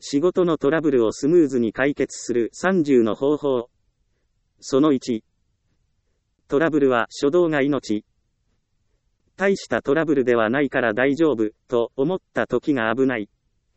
仕事のトラブルをスムーズに解決する30の方法。その1。トラブルは初動が命。大したトラブルではないから大丈夫、と思った時が危ない。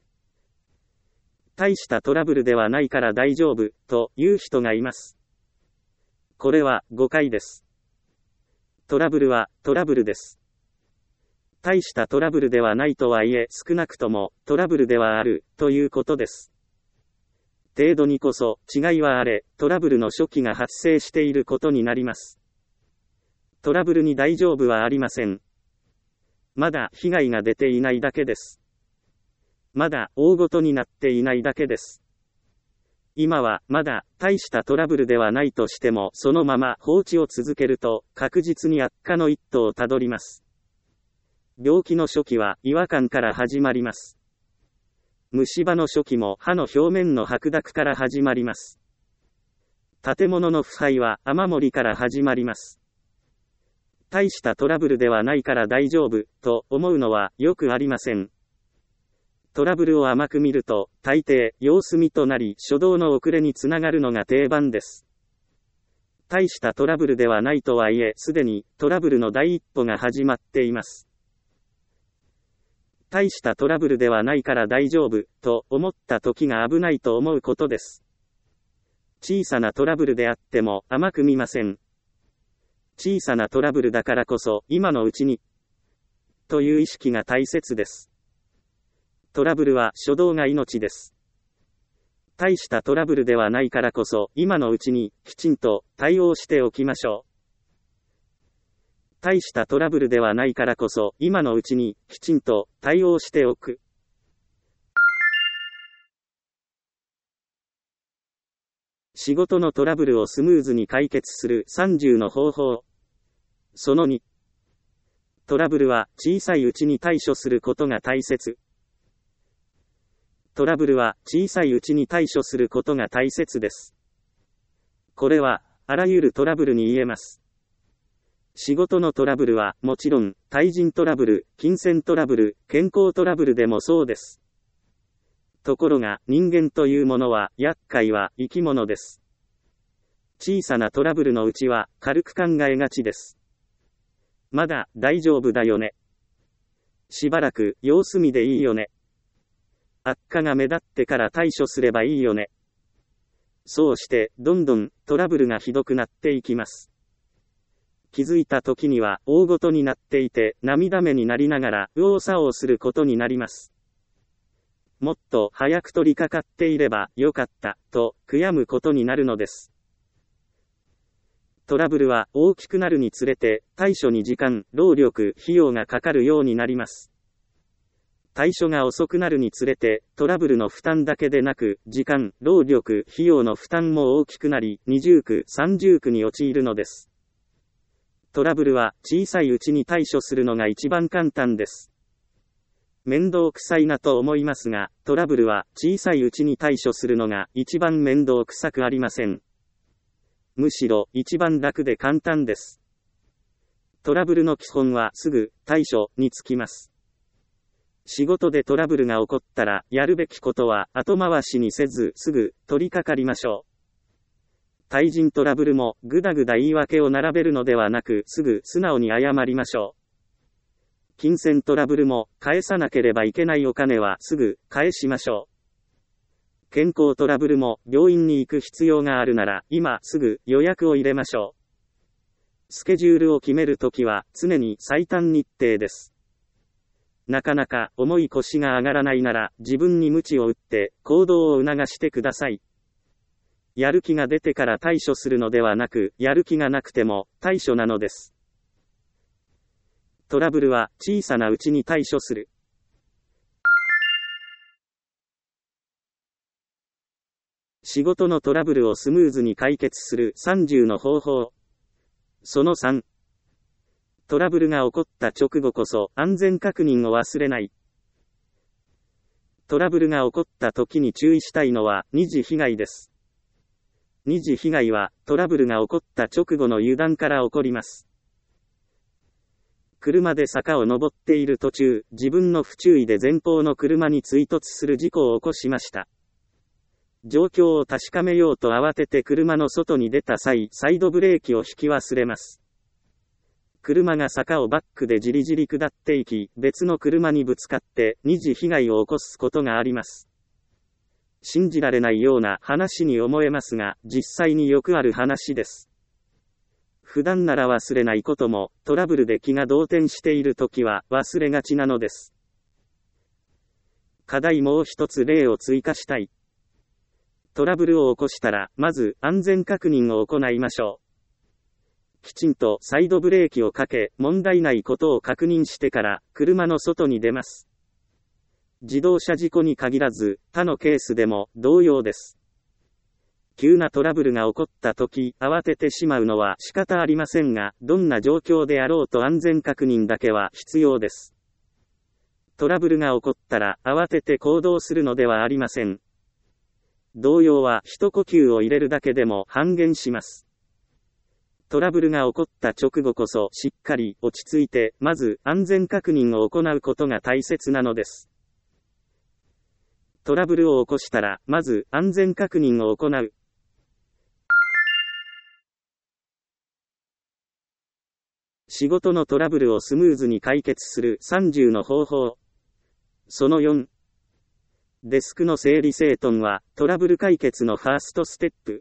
大したトラブルではないから大丈夫、という人がいます。これは誤解です。トラブルはトラブルです。大したトラブルではないとはいえ少なくともトラブルではあるということです。程度にこそ違いはあれ、トラブルの初期が発生していることになります。トラブルに大丈夫はありません。まだ被害が出ていないだけです。まだ大ごとになっていないだけです。今はまだ大したトラブルではないとしてもそのまま放置を続けると確実に悪化の一途をたどります。病気の初期は違和感から始まります。虫歯の初期も歯の表面の白濁から始まります。建物の腐敗は雨漏りから始まります。大したトラブルではないから大丈夫と思うのはよくありません。トラブルを甘く見ると大抵様子見となり初動の遅れにつながるのが定番です。大したトラブルではないとはいえすでにトラブルの第一歩が始まっています。大したトラブルではないから大丈夫と思った時が危ないと思うことです。小さなトラブルであっても甘く見ません。小さなトラブルだからこそ今のうちにという意識が大切です。トラブルは初動が命です。大したトラブルではないからこそ今のうちにきちんと対応しておきましょう。大したトラブルではないからこそ今のうちにきちんと対応しておく。仕事のトラブルをスムーズに解決する30の方法。その2。トラブルは小さいうちに対処することが大切。トラブルは小さいうちに対処することが大切です。これはあらゆるトラブルに言えます。仕事のトラブルはもちろん、対人トラブル、金銭トラブル、健康トラブルでもそうです。ところが人間というものは厄介は生き物です。小さなトラブルのうちは軽く考えがちです。まだ大丈夫だよね。しばらく様子見でいいよね。悪化が目立ってから対処すればいいよね。そうしてどんどんトラブルがひどくなっていきます。気づいた時には大ごとになっていて涙目になりながら右往左往することになります。もっと早く取り掛かっていればよかったと悔やむことになるのです。トラブルは大きくなるにつれて対処に時間、労力、費用がかかるようになります。対処が遅くなるにつれてトラブルの負担だけでなく時間、労力、費用の負担も大きくなり二重苦、三重苦に陥るのです。トラブルは小さいうちに対処するのが一番簡単です。面倒くさいなと思いますが、トラブルは小さいうちに対処するのが一番面倒くさくありません。むしろ一番楽で簡単です。トラブルの基本はすぐ対処につきます。仕事でトラブルが起こったらやるべきことは後回しにせずすぐ取り掛かりましょう。対人トラブルもぐだぐだ言い訳を並べるのではなくすぐ素直に謝りましょう。金銭トラブルも返さなければいけないお金はすぐ返しましょう。健康トラブルも病院に行く必要があるなら今すぐ予約を入れましょう。スケジュールを決めるときは常に最短日程です。なかなか重い腰が上がらないなら自分に鞭を打って行動を促してください。やる気が出てから対処するのではなく、やる気がなくても対処なのです。トラブルは小さなうちに対処する。仕事のトラブルをスムーズに解決する30の方法。その3。トラブルが起こった直後こそ安全確認を忘れない。トラブルが起こった時に注意したいのは二次被害です。二次被害はトラブルが起こった直後の油断から起こります。車で坂を登っている途中、自分の不注意で前方の車に追突する事故を起こしました。 状況を確かめようと慌てて車の外に出た際、サイドブレーキを引き忘れます。車が坂をバックでじりじり下っていき、別の車にぶつかって二次被害を起こすことがあります。信じられないような話に思えますが、実際によくある話です。普段なら忘れないことも、トラブルで気が動転しているときは忘れがちなのです。課題もう一つ例を追加したい。トラブルを起こしたら、まず安全確認を行いましょう。きちんとサイドブレーキをかけ、問題ないことを確認してから、車の外に出ます。自動車事故に限らず、他のケースでも同様です。急なトラブルが起こったとき、慌ててしまうのは仕方ありませんが、どんな状況であろうと安全確認だけは必要です。トラブルが起こったら、慌てて行動するのではありません。動揺は一呼吸を入れるだけでも半減します。トラブルが起こった直後こそしっかり落ち着いて、まず安全確認を行うことが大切なのです。トラブルを起こしたら、まず安全確認を行う。仕事のトラブルをスムーズに解決する30の方法。その4。デスクの整理整頓はトラブル解決のファーストステップ。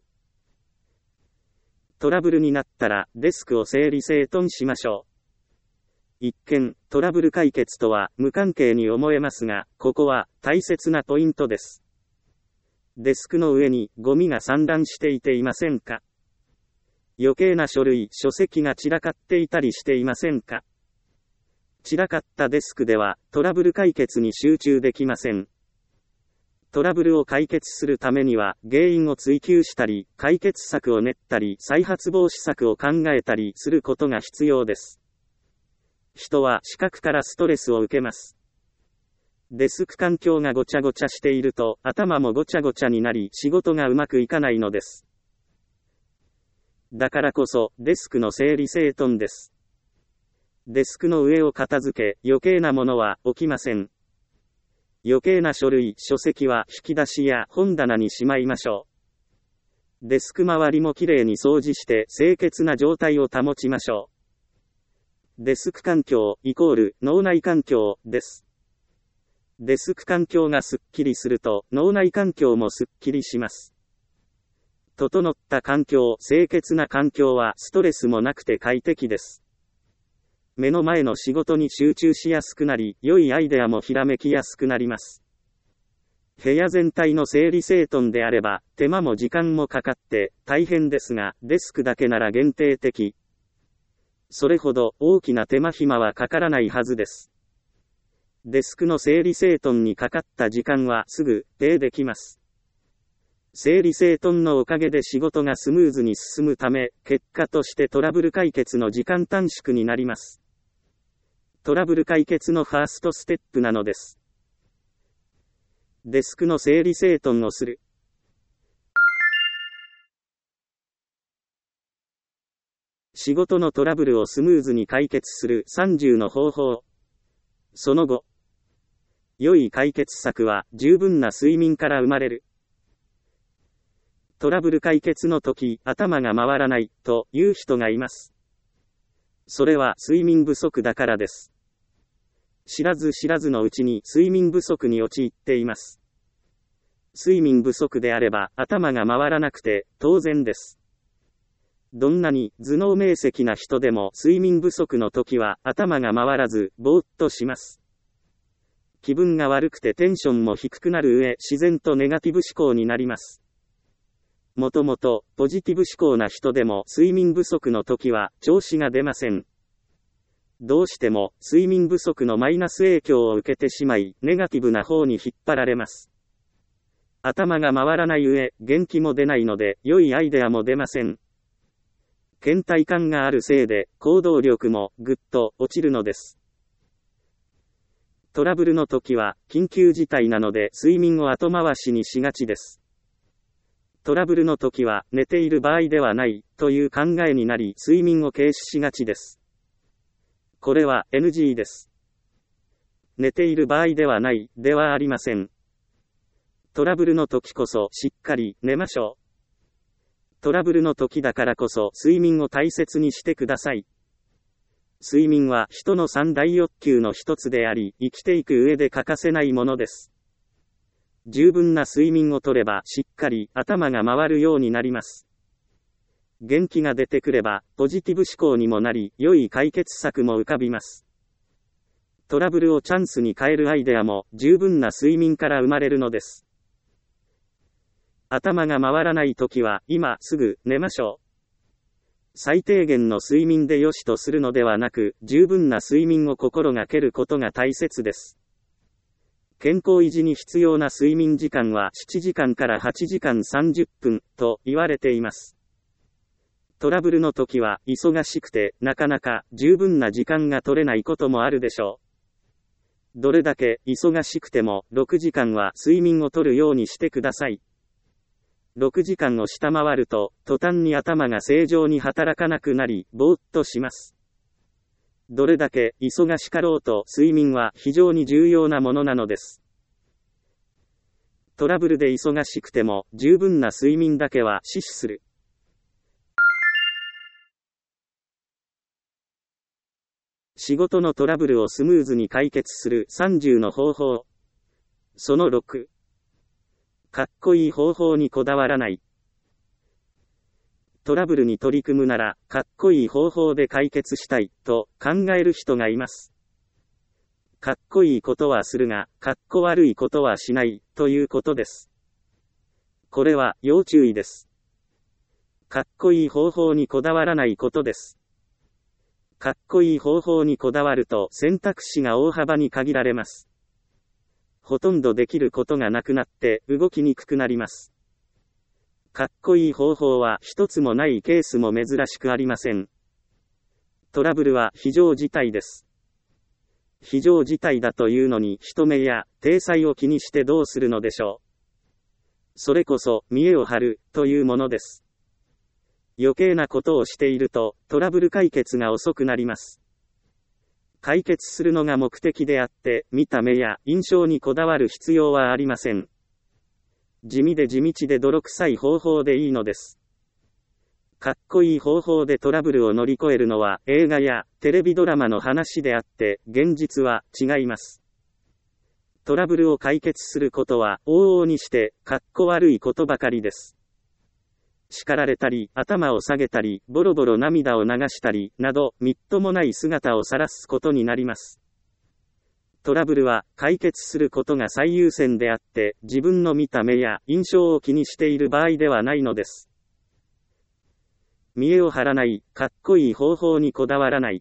トラブルになったらデスクを整理整頓しましょう。一見、トラブル解決とは無関係に思えますが、ここは大切なポイントです。デスクの上にゴミが散乱していていませんか？余計な書類、書籍が散らかっていたりしていませんか？散らかったデスクではトラブル解決に集中できません。トラブルを解決するためには原因を追求したり、解決策を練ったり、再発防止策を考えたりすることが必要です。人は視覚からストレスを受けます。デスク環境がごちゃごちゃしていると頭もごちゃごちゃになり仕事がうまくいかないのです。だからこそデスクの整理整頓です。デスクの上を片付け、余計なものは置きません。余計な書類、書籍は引き出しや本棚にしまいましょう。デスク周りもきれいに掃除して清潔な状態を保ちましょう。デスク環境イコール脳内環境です。デスク環境がすっきりすると脳内環境もすっきりします。整った環境、清潔な環境はストレスもなくて快適です。目の前の仕事に集中しやすくなり、良いアイデアもひらめきやすくなります。部屋全体の整理整頓であれば、手間も時間もかかって大変ですが、デスクだけなら限定的。それほど大きな手間暇はかからないはずです。デスクの整理整頓にかかった時間はすぐペイできます。整理整頓のおかげで仕事がスムーズに進むため、結果としてトラブル解決の時間短縮になります。トラブル解決のファーストステップなのです。デスクの整理整頓をする。仕事のトラブルをスムーズに解決する30の方法。その後。良い解決策は十分な睡眠から生まれる。トラブル解決の時、頭が回らないという人がいます。それは睡眠不足だからです。知らず知らずのうちに睡眠不足に陥っています。睡眠不足であれば頭が回らなくて当然です。どんなに頭脳明晰な人でも睡眠不足の時は頭が回らずぼーっとします。気分が悪くてテンションも低くなる上、自然とネガティブ思考になります。もともとポジティブ思考な人でも睡眠不足の時は調子が出ません。どうしても睡眠不足のマイナス影響を受けてしまい、ネガティブな方に引っ張られます。頭が回らない上、元気も出ないので良いアイデアも出ません。倦怠感があるせいで行動力もぐっと落ちるのです。トラブルの時は緊急事態なので睡眠を後回しにしがちです。トラブルの時は寝ている場合ではないという考えになり睡眠を軽視しがちです。これは NG です。寝ている場合ではないではありません。 トラブルの時こそしっかり寝ましょう。トラブルの時だからこそ睡眠を大切にしてください。睡眠は人の三大欲求の一つであり、生きていく上で欠かせないものです。十分な睡眠をとればしっかり頭が回るようになります。元気が出てくればポジティブ思考にもなり、良い解決策も浮かびます。トラブルをチャンスに変えるアイデアも十分な睡眠から生まれるのです。頭が回らないときは今すぐ寝ましょう。最低限の睡眠で良しとするのではなく、十分な睡眠を心がけることが大切です。健康維持に必要な睡眠時間は7時間から8時間30分と言われています。トラブルの時は忙しくてなかなか十分な時間が取れないこともあるでしょう。どれだけ忙しくても6時間は睡眠をとるようにしてください。6時間を下回ると、途端に頭が正常に働かなくなり、ぼーっとします。どれだけ忙しかろうと睡眠は非常に重要なものなのです。トラブルで忙しくても十分な睡眠だけは死守する。仕事のトラブルをスムーズに解決する30の方法。その6。かっこいい方法にこだわらない。トラブルに取り組むなら、かっこいい方法で解決したい、と考える人がいます。かっこいいことはするが、かっこ悪いことはしない、ということです。これは要注意です。かっこいい方法にこだわらないことです。かっこいい方法にこだわると選択肢が大幅に限られます。ほとんどできることがなくなって動きにくくなります。かっこいい方法は一つもないケースも珍しくありません。トラブルは非常事態です。非常事態だというのに人目や体裁を気にしてどうするのでしょう。それこそ見栄を張るというものです。余計なことをしているとトラブル解決が遅くなります。解決するのが目的であって、見た目や印象にこだわる必要はありません。地味で地道で泥臭い方法でいいのです。かっこいい方法でトラブルを乗り越えるのは映画やテレビドラマの話であって、現実は違います。トラブルを解決することは往々にしてかっこ悪いことばかりです。叱られたり、頭を下げたり、ボロボロ涙を流したり、など、みっともない姿を晒すことになります。トラブルは、解決することが最優先であって、自分の見た目や印象を気にしている場合ではないのです。見栄を張らない、かっこいい方法にこだわらない。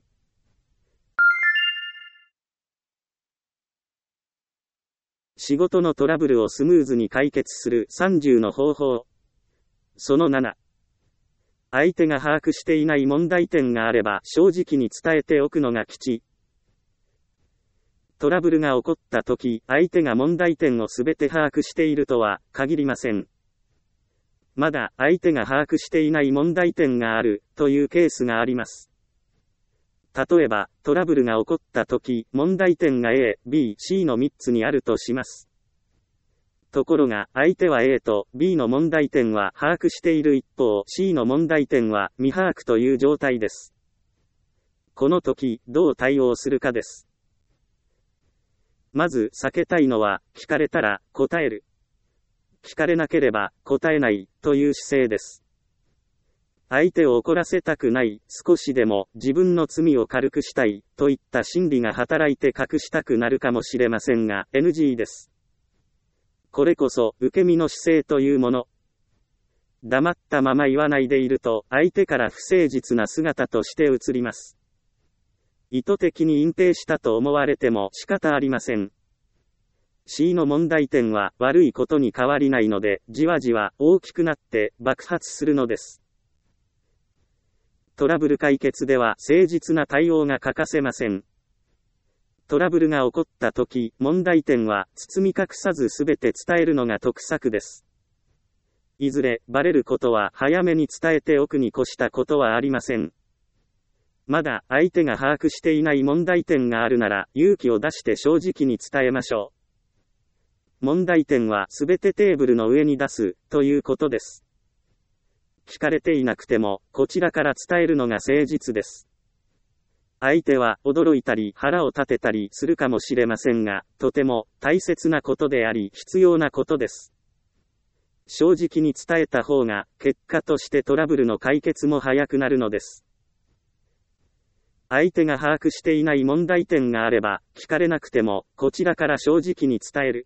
仕事のトラブルをスムーズに解決する30の方法。その7。相手が把握していない問題点があれば正直に伝えておくのが吉。トラブルが起こったとき、相手が問題点をすべて把握しているとは限りません。まだ相手が把握していない問題点があるというケースがあります。例えば、トラブルが起こったとき、問題点が A、B、C の3つにあるとします。ところが、相手は A と B の問題点は把握している一方、C の問題点は未把握という状態です。この時、どう対応するかです。まず、避けたいのは、聞かれたら答える。聞かれなければ答えないという姿勢です。相手を怒らせたくない、少しでも自分の罪を軽くしたいといった心理が働いて隠したくなるかもしれませんが、NG です。これこそ受け身の姿勢というもの。黙ったまま言わないでいると、相手から不誠実な姿として映ります。意図的に隠蔽したと思われても仕方ありません。C の問題点は悪いことに変わりないので、じわじわ大きくなって爆発するのです。トラブル解決では誠実な対応が欠かせません。トラブルが起こったとき、問題点は包み隠さずすべて伝えるのが得策です。いずれバレることは早めに伝えておくに越したことはありません。まだ相手が把握していない問題点があるなら勇気を出して正直に伝えましょ問題点はすべてテーブルの上に出す、ということです。聞かれていなくても、こちらから伝えるのが誠実です。相手は驚いたり腹を立てたりするかもしれませんが、とても大切なことであり必要なことです。正直に伝えた方が、結果としてトラブルの解決も早くなるのです。相手が把握していない問題点があれば、聞かれなくても、こちらから正直に伝える。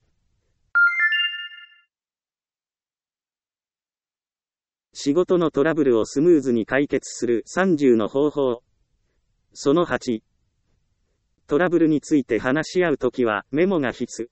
仕事のトラブルをスムーズに解決する30の方法。その8。トラブルについて話し合うときはメモが必須。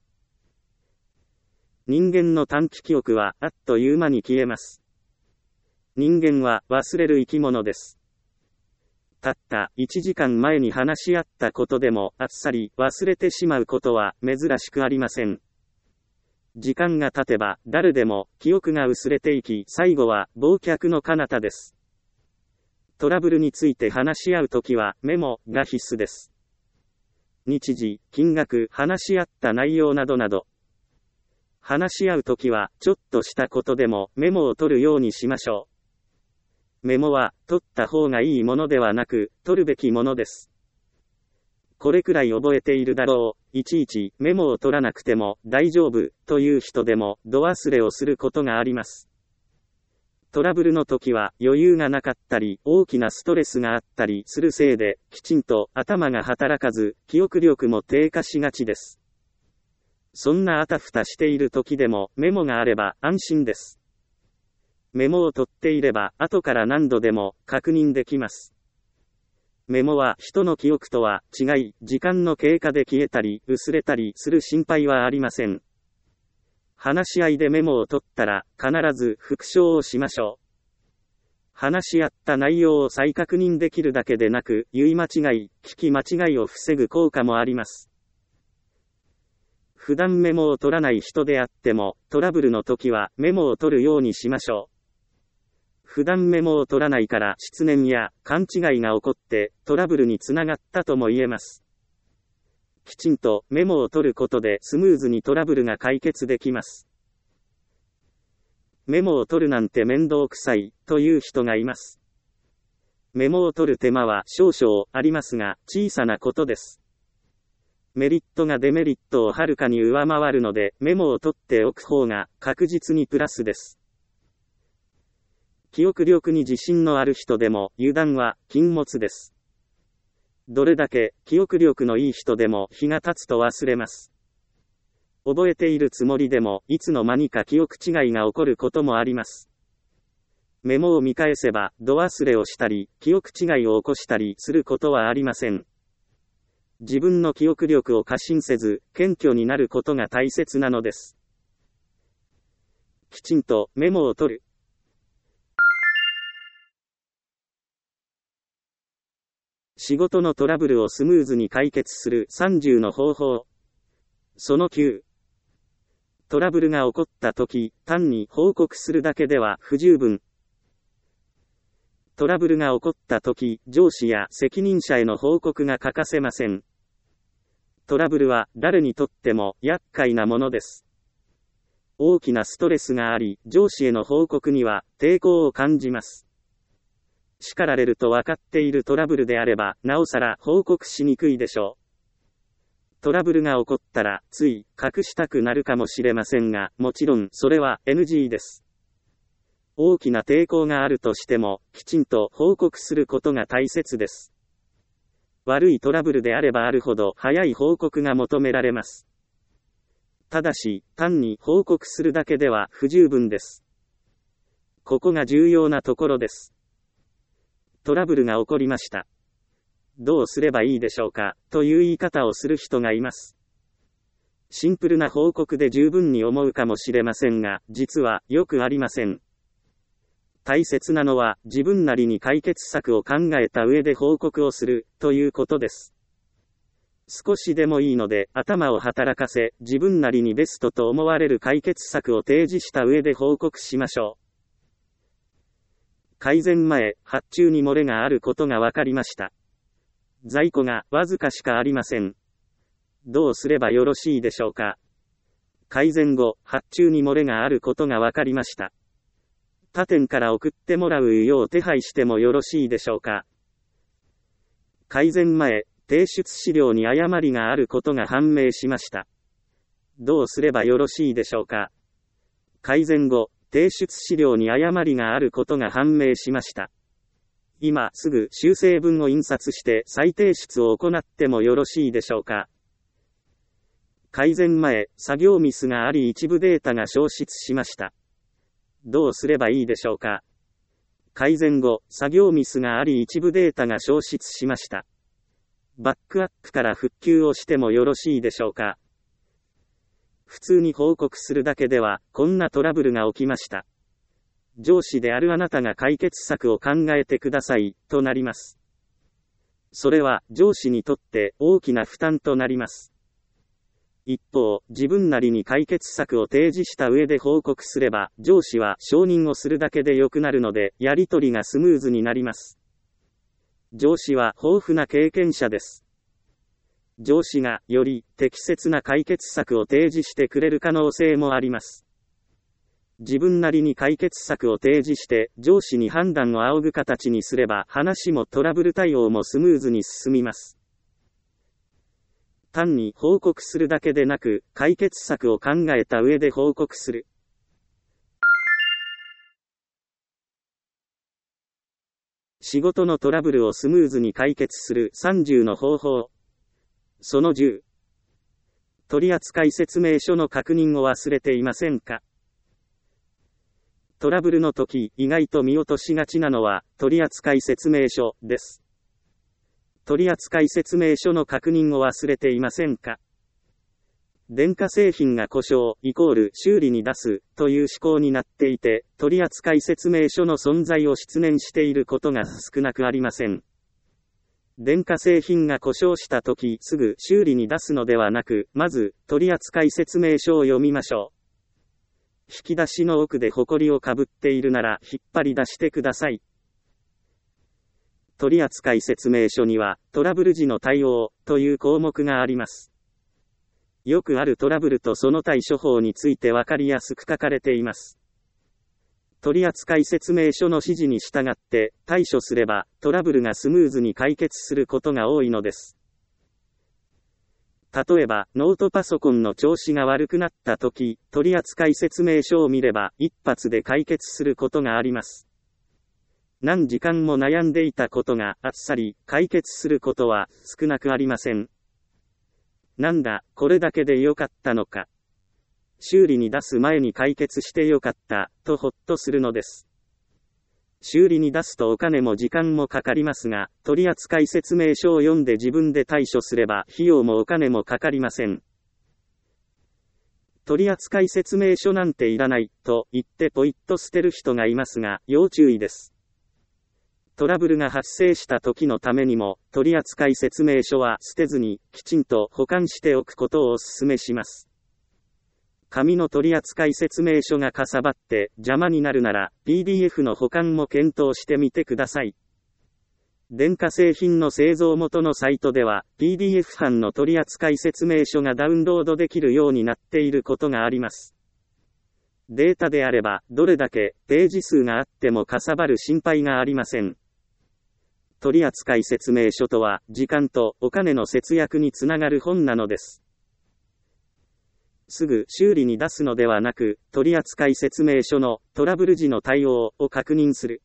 人間の短期記憶はあっという間に消えます。人間は忘れる生き物です。たった1時間前に話し合ったことでもあっさり忘れてしまうことは珍しくありません。時間が経てば誰でも記憶が薄れていき、最後は忘却の彼方です。トラブルについて話し合うときはメモが必須です。日時、金額、話し合った内容などなど。話し合うときはちょっとしたことでもメモを取るようにしましょう。メモは取った方がいいものではなく、取るべきものです。これくらい覚えているだろう、いちいちメモを取らなくても大丈夫という人でも度忘れをすることがあります。トラブルの時は余裕がなかったり大きなストレスがあったりするせいできちんと頭が働かず記憶力も低下しがちです。そんなあたふたしている時でもメモがあれば安心です。メモを取っていれば後から何度でも確認できます。メモは人の記憶とは違い、時間の経過で消えたり薄れたりする心配はありません。話し合いでメモを取ったら必ず復唱をしましょう。話し合った内容を再確認できるだけでなく、言い間違い、聞き間違いを防ぐ効果もあります。普段メモを取らない人であっても、トラブルの時はメモを取るようにしましょう。普段メモを取らないから失念や勘違いが起こってトラブルにつながったとも言えます。きちんとメモを取ることでスムーズにトラブルが解決できます。メモを取るなんて面倒くさいという人がいます。メモを取る手間は少々ありますが小さなことです。メリットがデメリットをはるかに上回るのでメモを取っておく方が確実にプラスです。記憶力に自信のある人でも油断は禁物です。どれだけ記憶力のいい人でも日が経つと忘れます。覚えているつもりでもいつの間にか記憶違いが起こることもあります。メモを見返せば度忘れをしたり記憶違いを起こしたりすることはありません。自分の記憶力を過信せず謙虚になることが大切なのです。きちんとメモを取る。仕事のトラブルをスムーズに解決する30の方法。その9。トラブルが起こったとき、単に報告するだけでは不十分。トラブルが起こったとき、上司や責任者への報告が欠かせません。トラブルは誰にとっても厄介なものです。大きなストレスがあり、上司への報告には抵抗を感じます。叱られると分かっているトラブルであれば、なおさら報告しにくいでしょう。トラブルが起こったら、つい隠したくなるかもしれませんが、もちろんそれは NG です。大きな抵抗があるとしても、きちんと報告することが大切です。悪いトラブルであればあるほど早い報告が求められます。ただし、単に報告するだけでは不十分です。ここが重要なところです。トラブルが起こりました。どうすればいいでしょうか、という言い方をする人がいます。シンプルな報告で十分に思うかもしれませんが、実はよくありません。大切なのは自分なりに解決策を考えた上で報告をするということです。少しでもいいので頭を働かせ、自分なりにベストと思われる解決策を提示した上で報告しましょう。改善前、発注に漏れがあることが分かりました。在庫がわずかしかありません。どうすればよろしいでしょうか。 改善後、発注に漏れがあることが分かりました。他店から送ってもらうよう手配してもよろしいでしょうか。改善前、提出資料に誤りがあることが判明しました。どうすればよろしいでしょうか。改善後、提出資料に誤りがあることが判明しました。今すぐ修正文を印刷して再提出を行ってもよろしいでしょうか。改善前、作業ミスがあり一部データが消失しました。どうすればいいでしょうか。改善後、作業ミスがあり一部データが消失しました。バックアップから復旧をしてもよろしいでしょうか。普通に報告するだけでは、こんなトラブルが起きました。上司であるあなたが解決策を考えてください、となります。それは、上司にとって大きな負担となります。一方、自分なりに解決策を提示した上で報告すれば、上司は承認をするだけで良くなるので、やり取りがスムーズになります。上司は豊富な経験者です。上司がより適切な解決策を提示してくれる可能性もあります。自分なりに解決策を提示して上司に判断を仰ぐ形にすれば話もトラブル対応もスムーズに進みます。単に報告するだけでなく解決策を考えた上で報告する。仕事のトラブルをスムーズに解決する30の方法。その10。取扱説明書の確認を忘れていませんか？トラブルの時、意外と見落としがちなのは、取扱説明書です。取扱説明書の確認を忘れていませんか？電化製品が故障=修理に出すという思考になっていて、取扱説明書の存在を失念していることが少なくありません。電化製品が故障したときすぐ修理に出すのではなく、まず取扱説明書を読みましょう。引き出しの奥でホコリをかぶっているなら引っ張り出してください。取扱説明書にはトラブル時の対応という項目があります。よくあるトラブルとその対処法についてわかりやすく書かれています。取扱説明書の指示に従って対処すればトラブルがスムーズに解決することが多いのです。例えばノートパソコンの調子が悪くなったとき、取扱説明書を見れば一発で解決することがあります。何時間も悩んでいたことがあっさり解決することは少なくありません。なんだ、これだけでよかったのか。修理に出す前に解決してよかった、とほっとするのです。修理に出すとお金も時間もかかりますが、取扱説明書を読んで自分で対処すれば費用もお金もかかりません。取扱説明書なんていらない、と言ってポイッと捨てる人がいますが、要注意です。トラブルが発生した時のためにも、取扱説明書は捨てずに、きちんと保管しておくことをお勧めします。紙の取扱説明書がかさばって邪魔になるなら PDF の保管も検討してみてください。電化製品の製造元のサイトでは PDF 版の取扱説明書がダウンロードできるようになっていることがあります。データであればどれだけページ数があってもかさばる心配がありません。取扱説明書とは時間とお金の節約につながる本なのです。すぐ修理に出すのではなく、取扱説明書のトラブル時の対応を確認する。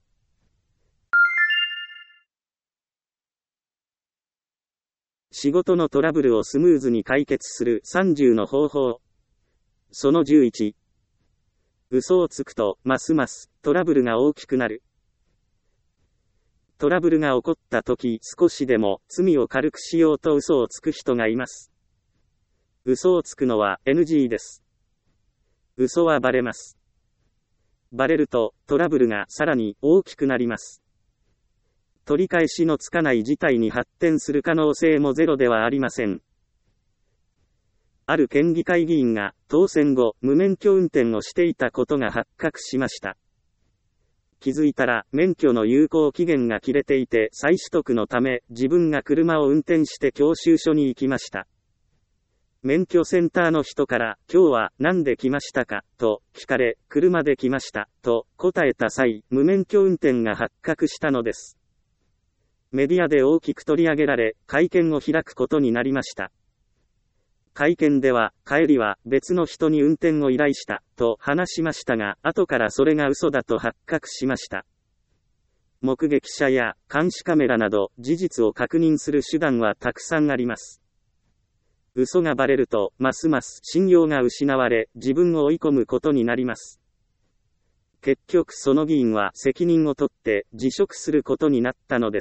仕事のトラブルをスムーズに解決する30の方法。その11。嘘をつくと、ますますトラブルが大きくなる。トラブルが起こったとき、少しでも罪を軽くしようと嘘をつく人がいます。嘘をつくのは NG です。嘘はバレます。バレるとトラブルがさらに大きくなります。取り返しのつかない事態に発展する可能性もゼロではありません。ある県議会議員が当選後無免許運転をしていたことが発覚しました。気づいたら免許の有効期限が切れていて再取得のため自分が車を運転して教習所に行きました。 免許センターの人から、今日は何で来ましたかと聞かれ、車で来ましたと答えた際、無免許運転が発覚したのです。メディアで大きく取り上げられ、会見を開くことになりました。会見では、帰りは別の人に運転を依頼したと話しましたが、後からそれが嘘だと発覚しました。目撃者や監視カメラなど事実を確認する手段はたくさんあります。嘘がバレると、ますます信用が失われ、自分を追い込むことになります。結局その議員は責任を取って辞職することになったのです。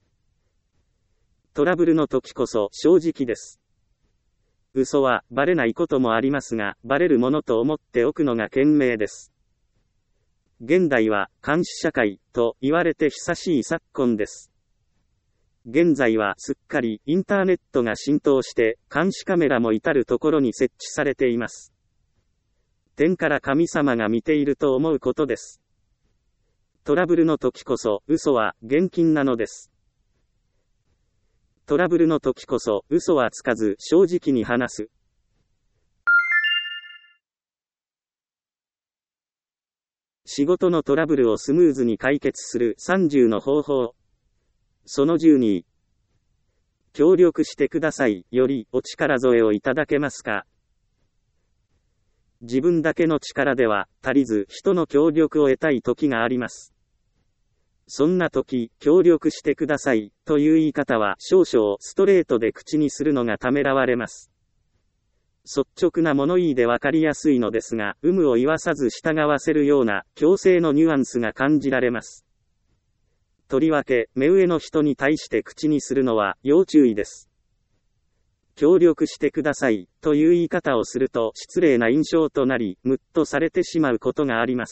トラブルの時こそ正直です。嘘はバレないこともありますが、バレるものと思っておくのが賢明です。現代は監視社会と言われて久しい昨今です。現在はすっかりインターネットが浸透して監視カメラも至るところに設置されています。天から神様が見ていると思うことです。トラブルの時こそ嘘は厳禁なのです。トラブルの時こそ嘘はつかず正直に話す。仕事のトラブルをスムーズに解決する30の方法。その12。協力してください。よりお力添えをいただけますか。自分だけの力では足りず人の協力を得たい時があります。そんな時、協力してくださいという言い方は少々ストレートで口にするのがためらわれます。率直な物言いでわかりやすいのですが、有無を言わさず従わせるような強制のニュアンスが感じられます。とりわけ、目上の人に対して口にするのは要注意です。協力してくださいという言い方をすると失礼な印象となり、ムッとされてしまうことがあります。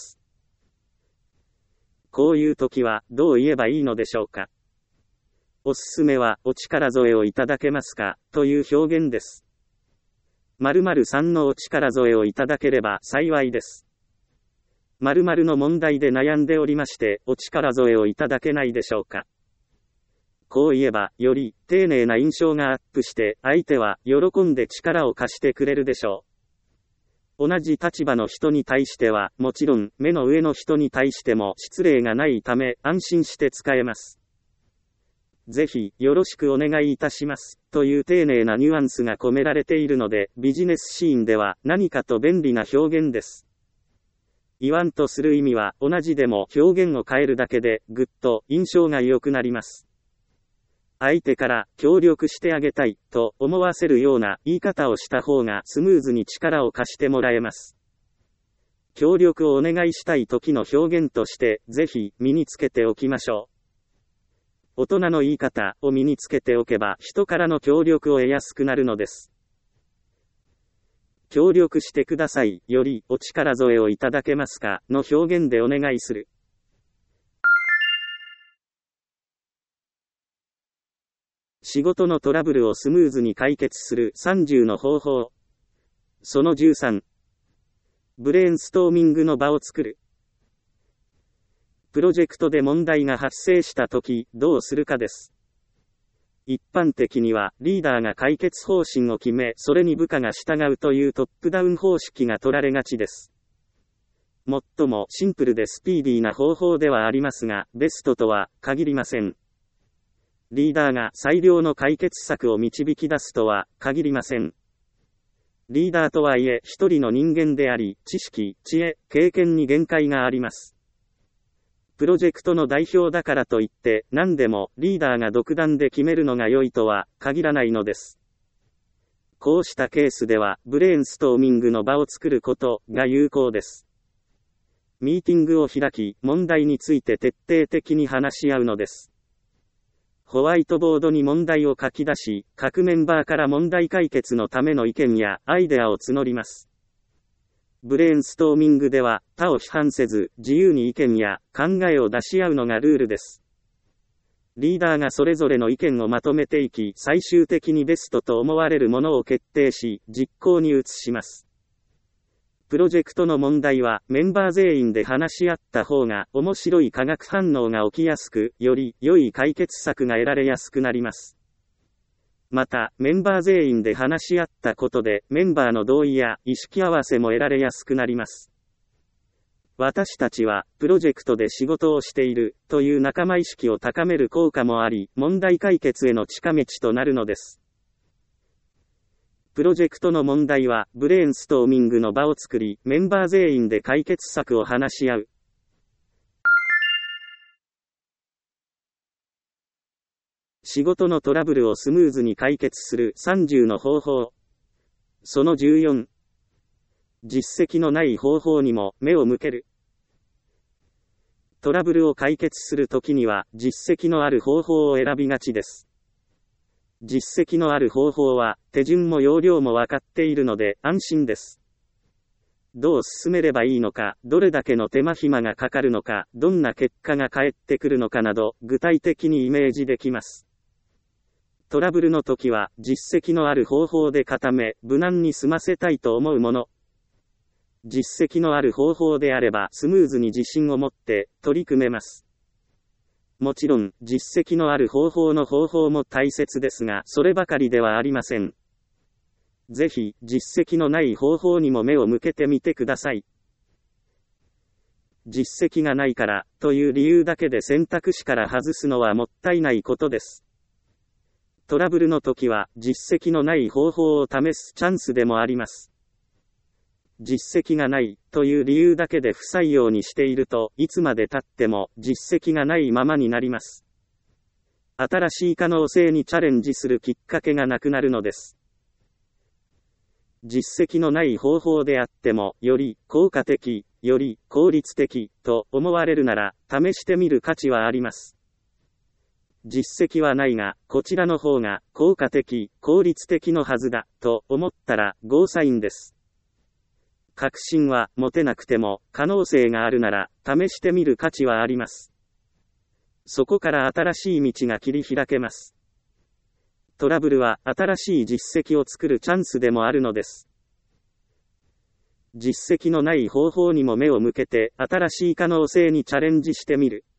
こういう時はどう言えばいいのでしょうか。おすすめはお力添えをいただけますかという表現です。〇〇さんのお力添えをいただければ幸いです。〇〇の問題で悩んでおりましてお力添えをいただけないでしょうか。こう言えばより丁寧な印象がアップして相手は喜んで力を貸してくれるでしょう。同じ立場の人に対してはもちろん目の上の人に対しても失礼がないため安心して使えます。ぜひよろしくお願いいたしますという丁寧なニュアンスが込められているのでビジネスシーンでは何かと便利な表現です。言わんとする意味は同じでも表現を変えるだけでぐっと印象が良くなります。相手から協力してあげたいと思わせるような言い方をした方がスムーズに力を貸してもらえます。協力をお願いしたい時の表現としてぜひ身につけておきましょう。大人の言い方を身につけておけば人からの協力を得やすくなるのです。協力してくださいよりお力添えをいただけますかの表現でお願いする。仕事のトラブルをスムーズに解決する30の方法。その13。ブレーンストーミングの場を作る。プロジェクトで問題が発生したとき、どうするかです。一般的には、リーダーが解決方針を決め、それに部下が従うというトップダウン方式が取られがちです。最もシンプルでスピーディーな方法ではありますが、ベストとは限りません。リーダーが最良の解決策を導き出すとは限りません。リーダーとはいえ一人の人間であり、知識、知恵、経験に限界があります。プロジェクトの代表だからといって、何でもリーダーが独断で決めるのが良いとは限らないのです。こうしたケースでは、ブレーンストーミングの場を作ることが有効です。ミーティングを開き、問題について徹底的に話し合うのです。ホワイトボードに問題を書き出し、各メンバーから問題解決のための意見やアイデアを募ります。ブレーンストーミングでは、他を批判せず、自由に意見や考えを出し合うのがルールです。リーダーがそれぞれの意見をまとめていき、最終的にベストと思われるものを決定し、実行に移します。プロジェクトの問題はメンバー全員で話し合った方が面白い化学反応が起きやすく、より良い解決策が得られやすくなります。 また、メンバー全員で話し合ったことで、メンバーの同意や意識合わせも得られやすくなります。私たちは、プロジェクトで仕事をしている、という仲間意識を高める効果もあり、問題解決への近道となるのです。プロジェクトの問題は、ブレーンストーミングの場を作り、メンバー全員で解決策を話し合う。仕事のトラブルをスムーズに解決する30の方法。その14。実績のない方法にも目を向ける。トラブルを解決するときには実績のある方法を選びがちです。実績のある方法は手順も要領も分かっているので安心です。どう進めればいいのか、どれだけの手間暇がかかるのか、どんな結果が返ってくるのかなど具体的にイメージできます。トラブルの時は実績のある方法で固め、無難に済ませたいと思うもの。実績のある方法であればスムーズに自信を持って取り組めます。もちろん、実績のある方法の方法も大切ですが、そればかりではありません。ぜひ、実績のない方法にも目を向けてみてください。実績がないから、という理由だけで選択肢から外すのはもったいないことです。トラブルの時は、実績のない方法を試すチャンスでもあります。実績がない、という理由だけで不採用にしていると、いつまで経っても、実績がないままになります。新しい可能性にチャレンジするきっかけがなくなるのです。実績のない方法であっても、より効果的、より効率的、と思われるなら、試してみる価値はあります。実績はないが、こちらの方が効果的、効率的のはずだ、と思ったら、ゴーサインです。確信は持てなくても、可能性があるなら、試してみる価値はあります。そこから新しい道が切り開けます。トラブルは新しい実績を作るチャンスでもあるのです。実績のない方法にも目を向けて、新しい可能性にチャレンジしてみる。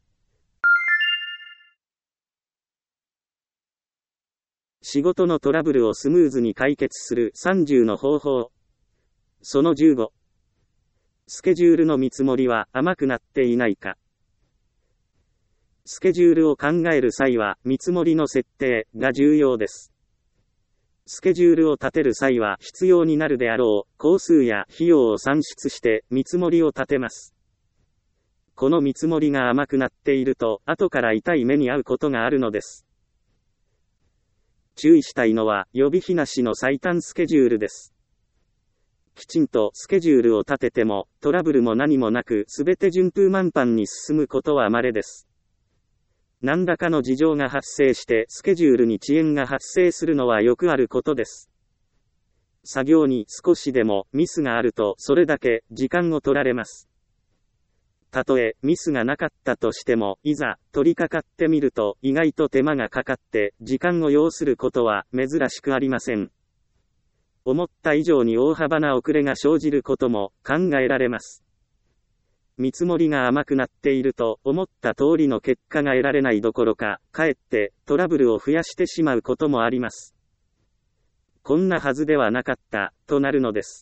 仕事のトラブルをスムーズに解決する30の方法。その15。スケジュールの見積もりは甘くなっていないか。スケジュールを考える際は見積もりの設定が重要です。スケジュールを立てる際は必要になるであろう工数や費用を算出して見積もりを立てます。この見積もりが甘くなっていると後から痛い目に遭うことがあるのです。注意したいのは予備費なしの最短スケジュールです。きちんとスケジュールを立ててもトラブルも何もなくすべて順風満帆に進むことは稀です。何らかの事情が発生してスケジュールに遅延が発生するのはよくあることです。作業に少しでもミスがあるとそれだけ時間を取られます。たとえミスがなかったとしても、いざ取り掛かってみると意外と手間がかかって時間を要することは珍しくありません。思った以上に大幅な遅れが生じることも考えられます。見積もりが甘くなっていると思った通りの結果が得られないどころか、かえってトラブルを増やしてしまうこともあります。こんなはずではなかった、となるのです。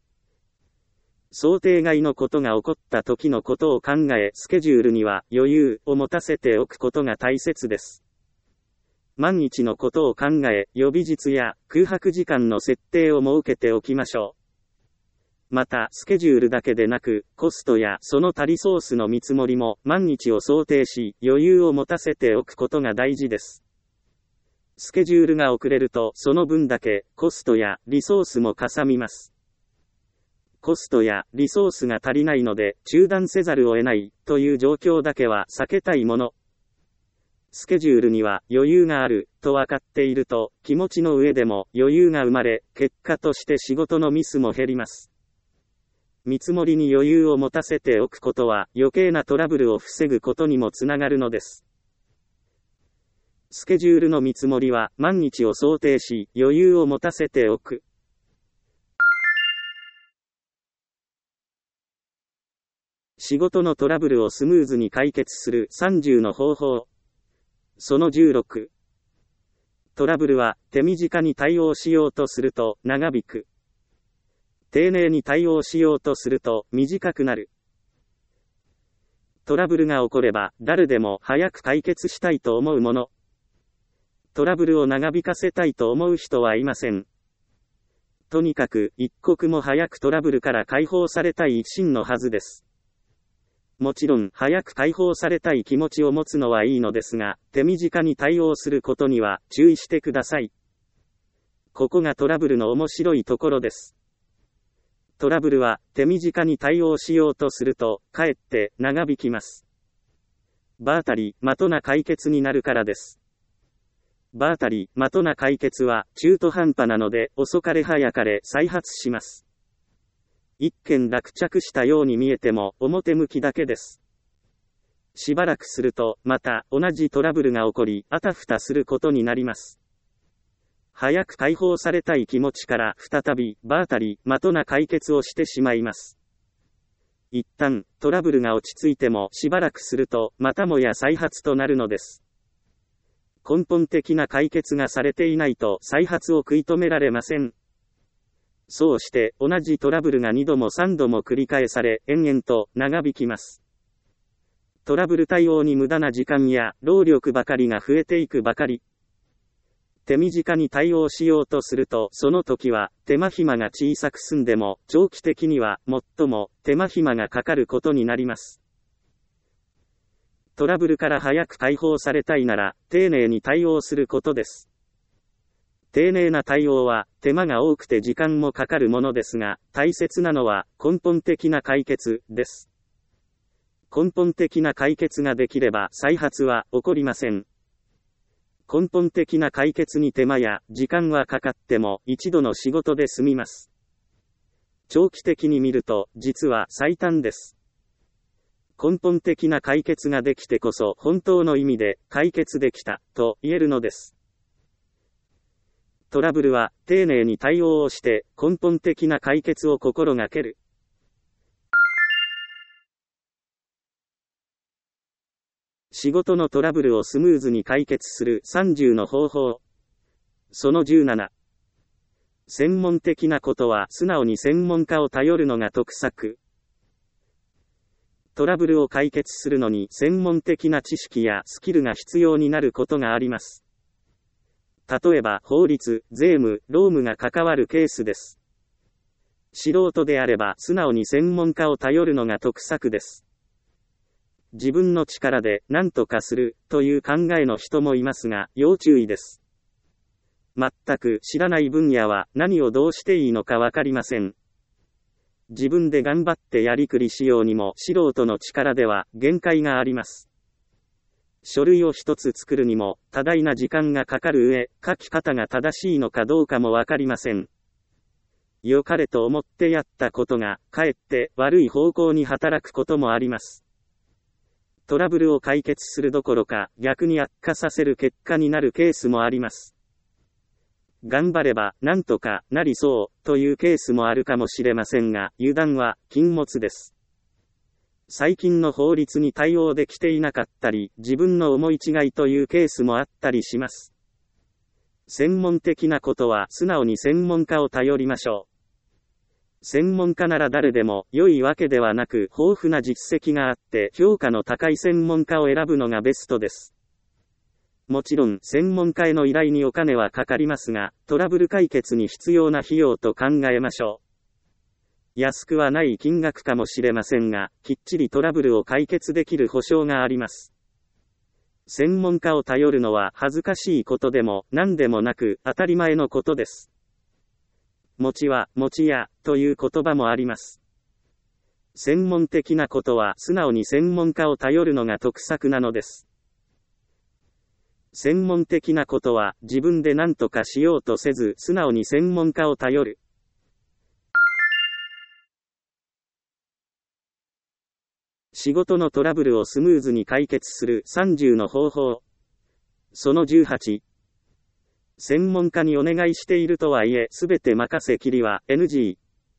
想定外のことが起こった時のことを考え、スケジュールには余裕を持たせておくことが大切です。万一のことを考え、予備日や空白時間の設定を設けておきましょう。また、スケジュールだけでなく、コストやその他リソースの見積もりも万日を想定し、余裕を持たせておくことが大事です。スケジュールが遅れると、その分だけコストやリソースもかさみます。コストやリソースが足りないので中断せざるを得ないという状況だけは避けたいもの。スケジュールには余裕があると分かっていると気持ちの上でも余裕が生まれ、結果として仕事のミスも減ります。見積もりに余裕を持たせておくことは余計なトラブルを防ぐことにもつながるのです。スケジュールの見積もりは万日を想定し余裕を持たせておく。仕事のトラブルをスムーズに解決する30の方法。その16。 トラブルは手短に対応しようとすると長引く。丁寧に対応しようとすると短くなる。トラブルが起これば誰でも早く解決したいと思うもの。トラブルを長引かせたいと思う人はいません。とにかく一刻も早くトラブルから解放されたい一心のはずです。もちろん早く解放されたい気持ちを持つのはいいのですが、手短に対応することには注意してください。ここがトラブルの面白いところです。トラブルは手短に対応しようとすると、かえって長引きます。場当たり、的な解決になるからです。場当たり、的な解決は中途半端なので遅かれ早かれ再発します。一件落着したように見えても表向きだけです。しばらくするとまた同じトラブルが起こりあたふたすることになります。早く解放されたい気持ちから再び場当たり、的な解決をしてしまいます。一旦トラブルが落ち着いてもしばらくするとまたもや再発となるのです。根本的な解決がされていないと再発を食い止められません。そうして同じトラブルが2度も3度も繰り返され延々と長引きます。トラブル対応に無駄な時間や労力ばかりが増えていくばかり。手短に対応しようとするとその時は手間暇が小さく済んでも長期的には最も手間暇がかかることになります。トラブルから早く解放されたいなら丁寧に対応することです。丁寧な対応は手間が多くて時間もかかるものですが、大切なのは根本的な解決です。根本的な解決ができれば再発は起こりません。根本的な解決に手間や時間はかかっても一度の仕事で済みます。長期的に見ると実は最短です。根本的な解決ができてこそ本当の意味で解決できたと言えるのです。トラブルは丁寧に対応をして根本的な解決を心がける。仕事のトラブルをスムーズに解決する30の方法。その17。専門的なことは素直に専門家を頼るのが得策。トラブルを解決するのに専門的な知識やスキルが必要になることがあります。例えば法律、税務、労務が関わるケースです。素人であれば素直に専門家を頼るのが得策です。自分の力で何とかするという考えの人もいますが、要注意です。全く知らない分野は何をどうしていいのかわかりません。自分で頑張ってやりくりしようにも素人の力では限界があります。書類を一つ作るにも多大な時間がかかる上、書き方が正しいのかどうかもわかりません。良かれと思ってやったことが、かえって悪い方向に働くこともあります。トラブルを解決するどころか、逆に悪化させる結果になるケースもあります。頑張ればなんとかなりそうというケースもあるかもしれませんが、油断は禁物です。最近の法律に対応できていなかったり、自分の思い違いというケースもあったりします。専門的なことは素直に専門家を頼りましょう。専門家なら誰でも良いわけではなく、豊富な実績があって評価の高い専門家を選ぶのがベストです。もちろん専門家への依頼にお金はかかりますが、トラブル解決に必要な費用と考えましょう。安くはない金額かもしれませんが、きっちりトラブルを解決できる保証があります。専門家を頼るのは恥ずかしいことでも何でもなく当たり前のことです。餅は餅屋という言葉もあります。専門的なことは素直に専門家を頼るのが得策なのです。専門的なことは自分で何とかしようとせず素直に専門家を頼る。仕事のトラブルをスムーズに解決する30の方法。その18。専門家にお願いしているとはいえすべて任せきりは NG。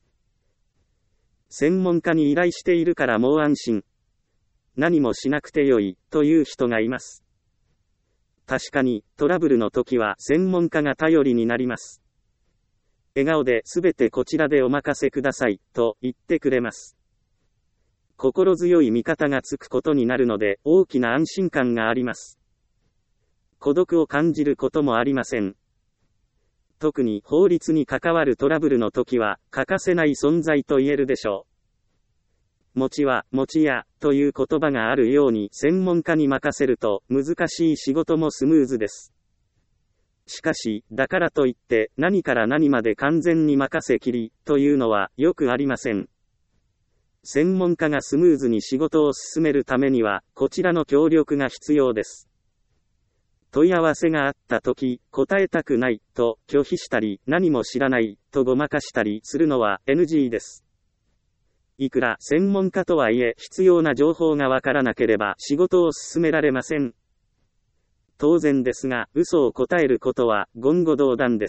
専門家に依頼しているからもう安心。何もしなくてよいという人がいます。 確かに、トラブルの時は専門家が頼りになります。笑顔で全てこちらでお任せください、と言ってくれます。心強い味方がつくことになるので、大きな安心感があります。孤独を感じることもありません。特に法律に関わるトラブルの時は、欠かせない存在と言えるでしょう。餅は、餅屋、という言葉があるように専門家に任せると、難しい仕事もスムーズです。しかし、だからといって、何から何まで完全に任せきり、というのは、よくありません。専門家がスムーズに仕事を進めるためには、こちらの協力が必要です。問い合わせがあったとき、答えたくない、と拒否したり、何も知らない、とごまかしたりするのは NG です。いくら専門家とはいえ、必要な情報がわからなければ仕事を進められません。当然ですが、嘘を答えることは言語道断です。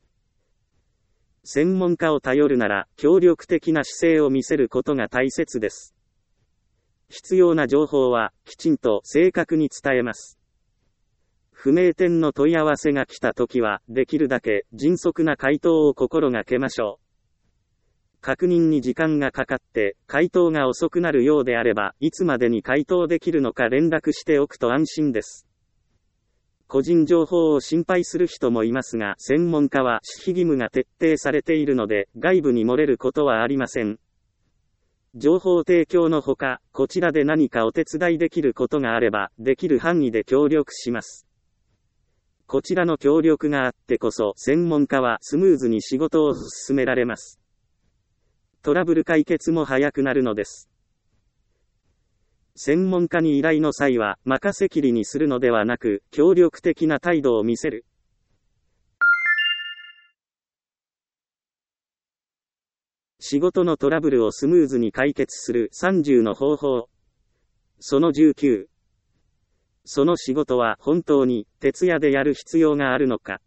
専門家を頼るなら、協力的な姿勢を見せることが大切です。必要な情報は、きちんと正確に伝えます。不明点の問い合わせが来たときは、できるだけ迅速な回答を心がけましょう。確認に時間がかかって、回答が遅くなるようであれば、いつまでに回答できるのか連絡しておくと安心です。個人情報を心配する人もいますが、専門家は守秘義務が徹底されているので、外部に漏れることはありません。情報提供のほか、こちらで何かお手伝いできることがあれば、できる範囲で協力します。こちらの協力があってこそ、専門家はスムーズに仕事を進められます。トラブル解決も早くなるのです。専門家に依頼の際は、任せきりにするのではなく、協力的な態度を見せる。仕事のトラブルをスムーズに解決する30の方法。その19。その仕事は本当に徹夜でやる必要があるのか。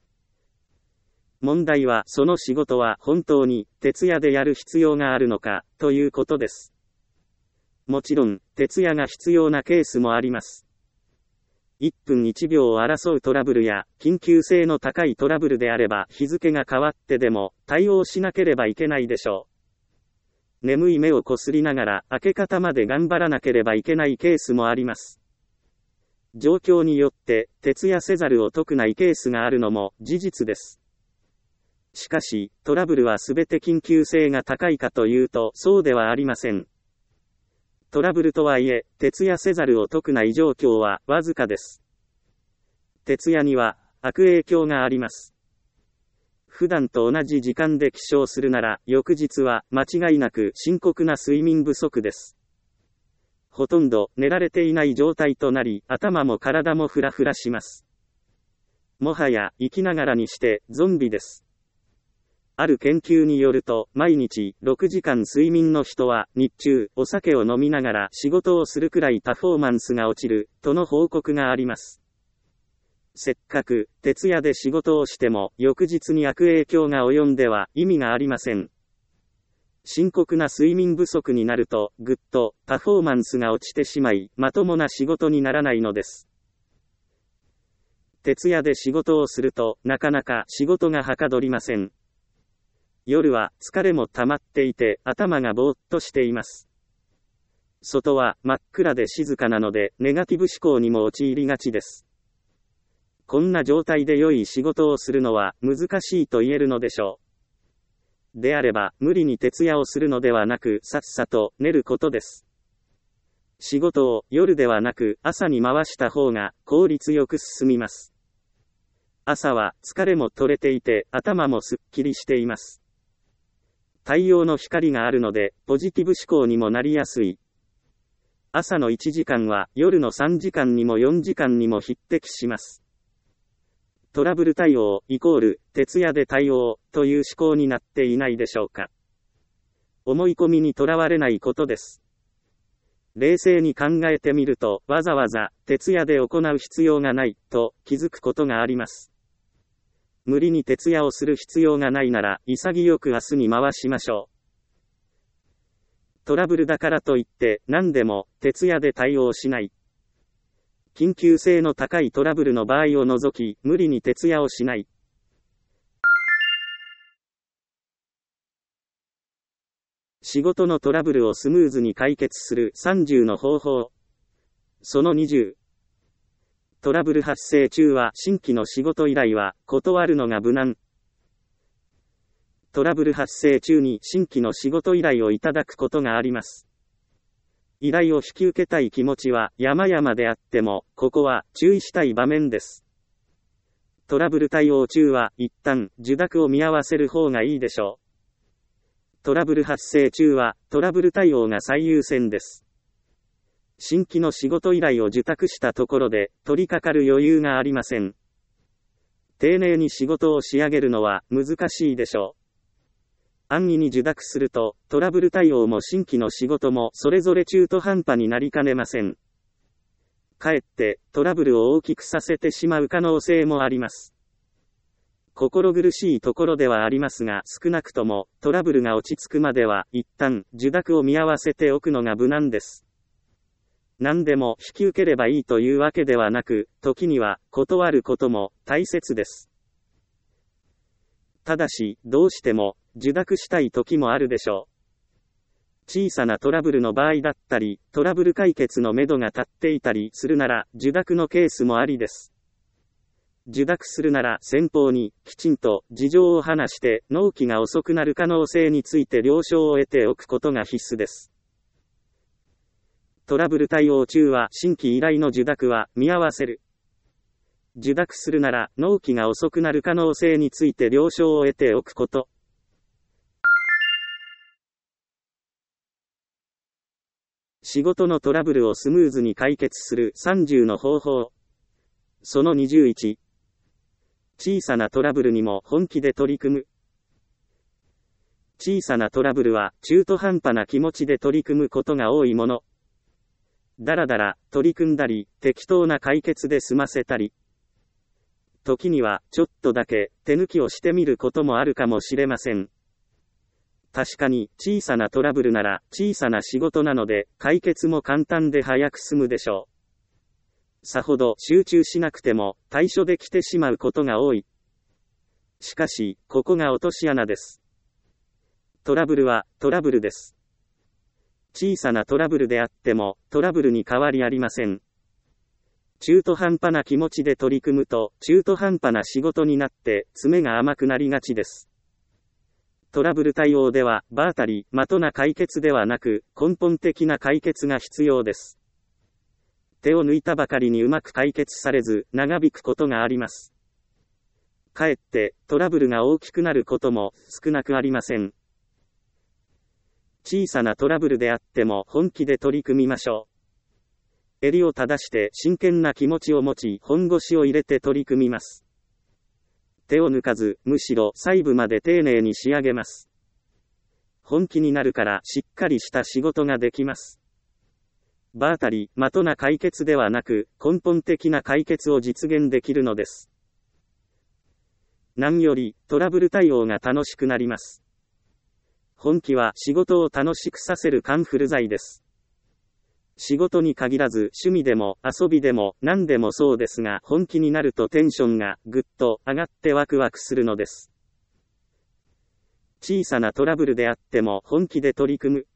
問題はその仕事は本当に徹夜でやる必要があるのかということです。もちろん徹夜が必要なケースもあります。1分1秒を争うトラブルや緊急性の高いトラブルであれば日付が変わってでも対応しなければいけないでしょう。眠い目をこすりながら明け方まで頑張らなければいけないケースもあります。状況によって徹夜せざるを得ないケースがあるのも事実です。しかし、トラブルはすべて緊急性が高いかというとそうではありません。トラブルとはいえ、徹夜せざるを得ない状況はわずかです。徹夜には悪影響があります。普段と同じ時間で起床するなら、翌日は間違いなく深刻な睡眠不足です。ほとんど寝られていない状態となり、頭も体もフラフラします。もはや生きながらにしてゾンビです。ある研究によると、毎日6時間睡眠の人は日中お酒を飲みながら仕事をするくらいパフォーマンスが落ちるとの報告があります。せっかく徹夜で仕事をしても翌日に悪影響が及んでは意味がありません。深刻な睡眠不足になるとぐっとパフォーマンスが落ちてしまい、まともな仕事にならないのです。徹夜で仕事をするとなかなか仕事がはかどりません。夜は疲れも溜まっていて頭がぼーっとしています。外は真っ暗で静かなのでネガティブ思考にも陥りがちです。こんな状態で良い仕事をするのは難しいと言えるのでしょう。であれば無理に徹夜をするのではなくさっさと寝ることです。仕事を夜ではなく朝に回した方が効率よく進みます。朝は疲れも取れていて頭もすっきりしています。太陽の光があるので、ポジティブ思考にもなりやすい。朝の1時間は、夜の3時間にも4時間にも匹敵します。トラブル対応、イコール、徹夜で対応、という思考になっていないでしょうか。思い込みにとらわれないことです。冷静に考えてみると、わざわざ、徹夜で行う必要がない、と気づくことがあります。無理に徹夜をする必要がないなら、潔く明日に回しましょう。トラブルだからといって、何でも、徹夜で対応しない。 緊急性の高いトラブルの場合を除き、無理に徹夜をしない。仕事のトラブルをスムーズに解決する30の方法。その20。トラブル発生中は新規の仕事依頼は断るのが無難。トラブル発生中に新規の仕事依頼をいただくことがあります。依頼を引き受けたい気持ちは山々であっても、ここは注意したい場面です。トラブル対応中は一旦受諾を見合わせる方がいいでしょう。トラブル発生中はトラブル対応が最優先です。新規の仕事依頼を受託したところで取り掛かる余裕がありません。丁寧に仕事を仕上げるのは難しいでしょう。安易に受諾すると、トラブル対応も新規の仕事もそれぞれ中途半端になりかねません。かえってトラブルを大きくさせてしまう可能性もあります。心苦しいところではありますが、少なくともトラブルが落ち着くまでは一旦受諾を見合わせておくのが無難です。何でも引き受ければいいというわけではなく、時には断ることも大切です。ただし、どうしても受諾したい時もあるでしょう。小さなトラブルの場合だったり、トラブル解決のめどが立っていたりするなら、受諾のケースもありです。受諾するなら先方にきちんと事情を話して、納期が遅くなる可能性について了承を得ておくことが必須です。トラブル対応中は新規依頼の受諾は見合わせる。受諾するなら納期が遅くなる可能性について了承を得ておくこと。仕事のトラブルをスムーズに解決する30の方法。その21。小さなトラブルにも本気で取り組む。小さなトラブルは中途半端な気持ちで取り組むことが多いもの。だらだら取り組んだり、適当な解決で済ませたり。時にはちょっとだけ手抜きをしてみることもあるかもしれません。確かに小さなトラブルなら小さな仕事なので解決も簡単で早く済むでしょう。さほど集中しなくても対処できてしまうことが多い。しかし、ここが落とし穴です。トラブルはトラブルです。小さなトラブルであってもトラブルに変わりありません。中途半端な気持ちで取り組むと中途半端な仕事になって詰めが甘くなりがちです。トラブル対応では場当たり的な解決ではなく根本的な解決が必要です。手を抜いたばかりにうまく解決されず長引くことがあります。かえってトラブルが大きくなることも少なくありません。小さなトラブルであっても本気で取り組みましょう。襟を正して真剣な気持ちを持ち本腰を入れて取り組みます。手を抜かず、むしろ細部まで丁寧に仕上げます。本気になるからしっかりした仕事ができます。場当たり、的な解決ではなく、根本的な解決を実現できるのです。何より、トラブル対応が楽しくなります。本気は仕事を楽しくさせるカンフル剤です。仕事に限らず趣味でも遊びでも何でもそうですが、本気になるとテンションがぐっと上がってワクワクするのです。小さなトラブルであっても本気で取り組む。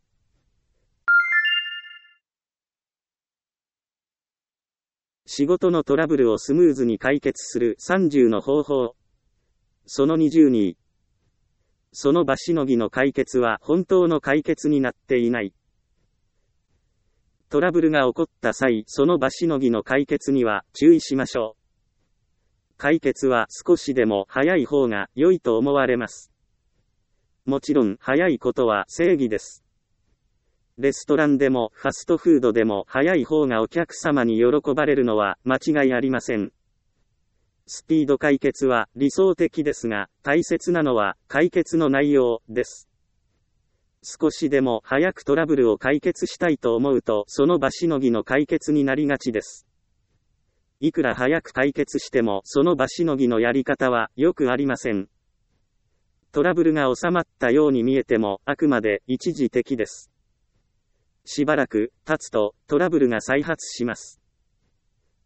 仕事のトラブルをスムーズに解決する30の方法。その20に、その場しのぎの解決は本当の解決になっていない。トラブルが起こった際、その場しのぎの解決には注意しましょう。解決は少しでも早い方が良いと思われます。もちろん早いことは正義です。レストランでもファストフードでも早い方がお客様に喜ばれるのは間違いありません。スピード解決は理想的ですが、大切なのは解決の内容です。少しでも早くトラブルを解決したいと思うと、その場しのぎの解決になりがちです。いくら早く解決しても、その場しのぎのやり方はよくありません。トラブルが収まったように見えても、あくまで一時的です。しばらく経つとトラブルが再発します。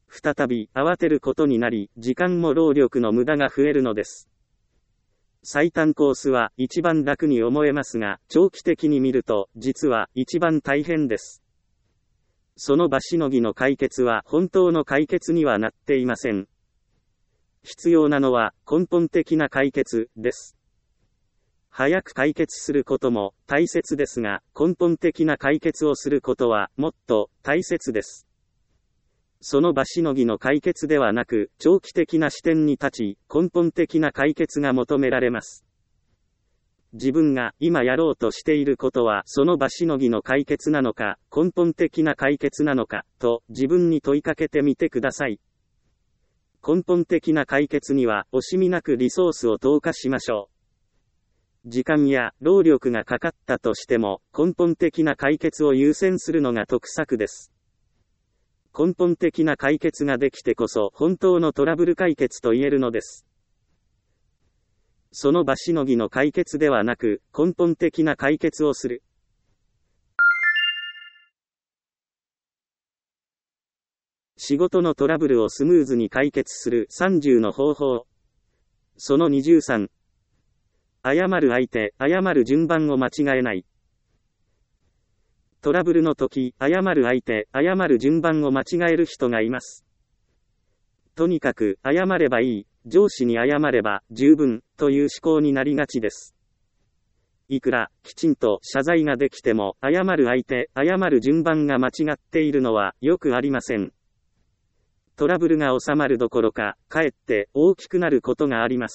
再び慌てることになり、時間も労力の無駄が増えるのです。最短コースは一番楽に思えますが、長期的に見ると、実は一番大変です。その場しのぎの解決は本当の解決にはなっていません。必要なのは根本的な解決です。早く解決することも大切ですが、根本的な解決をすることはもっと大切です。その場しのぎの解決ではなく、長期的な視点に立ち、根本的な解決が求められます。自分が今やろうとしていることはその場しのぎの解決なのか、根本的な解決なのか、と自分に問いかけてみてください。根本的な解決には惜しみなくリソースを投下しましょう。時間や労力がかかったとしても、根本的な解決を優先するのが得策です。根本的な解決ができてこそ本当のトラブル解決と言えるのです。その場しのぎの解決ではなく、根本的な解決をする。仕事のトラブルをスムーズに解決する30の方法。その23。謝る相手、謝る順番を間違えない。トラブルの時、謝る相手、謝る順番を間違える人がいます。とにかく、謝ればいい、上司に謝れば十分、という思考になりがちです。いくら、きちんと謝罪ができても、謝る相手、謝る順番が間違っているのは、よくありません。トラブルが収まるどころか、かえって大きくなることがあります。